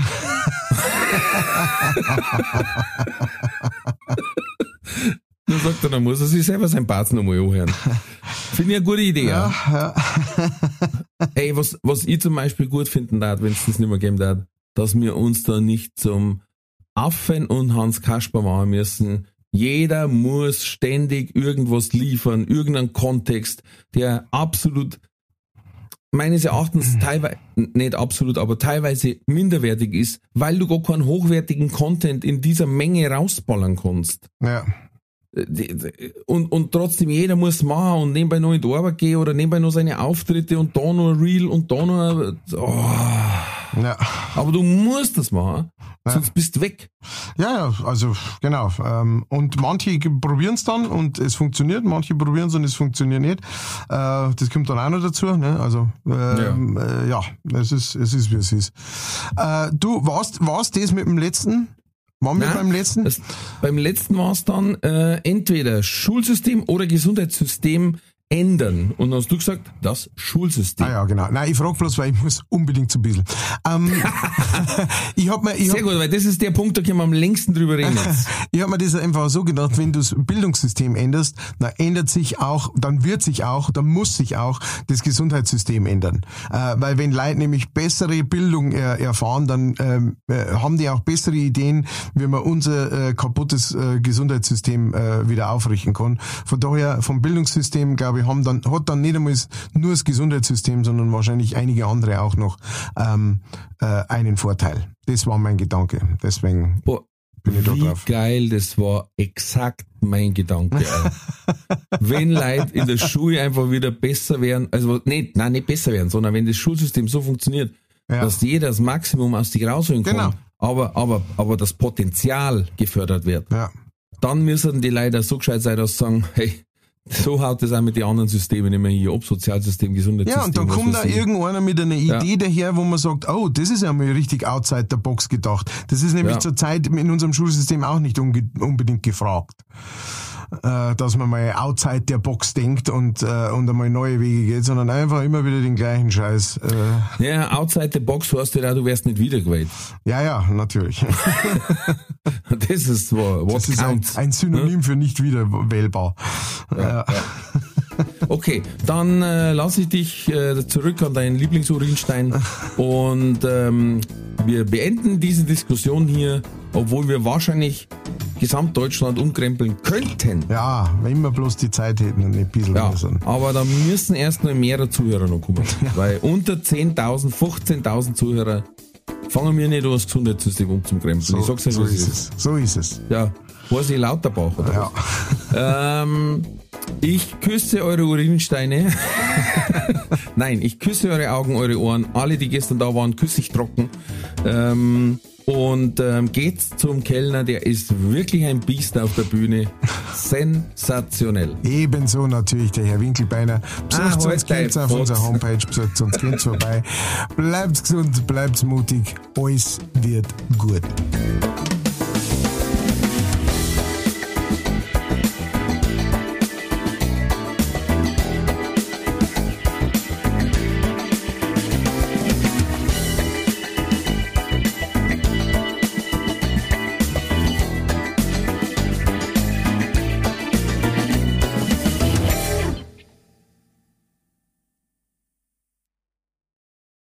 Dann sagt er, dann muss er sich selber sein Batzen nochmal anhören. Finde ich eine gute Idee. Ja, ja. Ey, was, was ich zum Beispiel gut finden darf, wenn es das nicht mehr geben darf, dass wir uns da nicht zum Affen und Hans Kasper machen müssen. Jeder muss ständig irgendwas liefern, irgendeinen Kontext, der absolut, meines Erachtens teilweise, nicht absolut, aber teilweise minderwertig ist, weil du gar keinen hochwertigen Content in dieser Menge rausballern kannst. Ja. Und, und trotzdem, jeder muss machen und nebenbei noch in die Arbeit gehen oder nebenbei noch seine Auftritte und da noch ein Reel und da noch ein, oh. Ja. Aber du musst das machen, ja. Sonst bist du weg. Ja, ja, also genau. Und manche probieren es dann und es funktioniert, manche probieren es und es funktioniert nicht. Das kommt dann auch noch dazu. Ne? Also ähm, ja, ja es, ist, es ist, wie es ist. Du, warst, warst das mit dem letzten? Waren wir Nein, beim letzten? Das, beim letzten war es dann äh, entweder Schulsystem oder Gesundheitssystem ändern. Und dann hast du gesagt, das Schulsystem. Ah ja, genau. Nein, ich frage bloß, weil ich muss unbedingt so ein bisschen. Ähm, ich hab mir, ich Sehr hab, gut, weil das ist der Punkt, da können wir am längsten drüber reden jetzt. Ich habe mir das einfach so gedacht, wenn du das Bildungssystem änderst, dann ändert sich auch, dann wird sich auch, dann muss sich auch das Gesundheitssystem ändern. Äh, weil wenn Leute nämlich bessere Bildung er, erfahren, dann ähm, äh, haben die auch bessere Ideen, wie man unser äh, kaputtes äh, Gesundheitssystem äh, wieder aufrichten kann. Von daher, vom Bildungssystem, glaube ich, haben dann, hat dann nicht einmal nur das Gesundheitssystem, sondern wahrscheinlich einige andere auch noch ähm, äh, einen Vorteil. Das war mein Gedanke. Deswegen. Boah, bin ich da Wie drauf. geil, das war exakt mein Gedanke. Wenn Leute in der Schule einfach wieder besser werden, also nicht, nein, nicht besser werden, sondern wenn das Schulsystem so funktioniert, Ja. dass jeder das Maximum aus sich rausholen kann, Genau. aber, aber, aber das Potenzial gefördert wird, Ja. dann müssen die Leute so gescheit sein, dass sie sagen, hey, so haut das auch mit den anderen Systemen immer hier ab, Sozialsystem, Gesundheitssystem. Ja, und dann was kommt weiß da ich. irgendeiner mit einer Idee Ja. daher, wo man sagt, oh, das ist ja mal richtig outside the box gedacht. Das ist nämlich Ja. zurzeit in unserem Schulsystem auch nicht unge- unbedingt gefragt. Äh, dass man mal outside der Box denkt und, äh, und einmal neue Wege geht, sondern einfach immer wieder den gleichen Scheiß. Äh, Ja, outside the box heißt ja auch, du wärst nicht wiedergewählt. ja, ja, natürlich. Das ist what Das ist ein, counts. ein Synonym für nicht wiederwählbar. Ja. Okay, dann äh, lasse ich dich äh, zurück an deinen Lieblingsurinstein und ähm, wir beenden diese Diskussion hier, obwohl wir wahrscheinlich Gesamtdeutschland umkrempeln könnten. Ja, wenn wir bloß die Zeit hätten und nicht ein bisschen Ja, mehr sind. aber da müssen erst noch mehrere Zuhörer noch kommen. Weil unter zehntausend, fünfzehntausend Zuhörer fangen wir nicht an, das Gesundheitssystem umzukrempeln. So, ich sag's ja, so was ist ist. es. So ist es. Ja, Horsi Lauterbach oder Ja. was? Ähm, ich küsse eure Urinsteine. Nein, ich küsse eure Augen, eure Ohren. Alle, die gestern da waren, küsse ich trocken. Ähm, und ähm, geht zum Kellner, der ist wirklich ein Biest auf der Bühne. Sensationell. Ebenso natürlich der Herr Winkelbeiner. Besucht Ah, uns, halt dein geht's auf Fotz. unserer Homepage, besucht uns, geht's vorbei. Bleibt gesund, bleibt mutig, alles wird gut.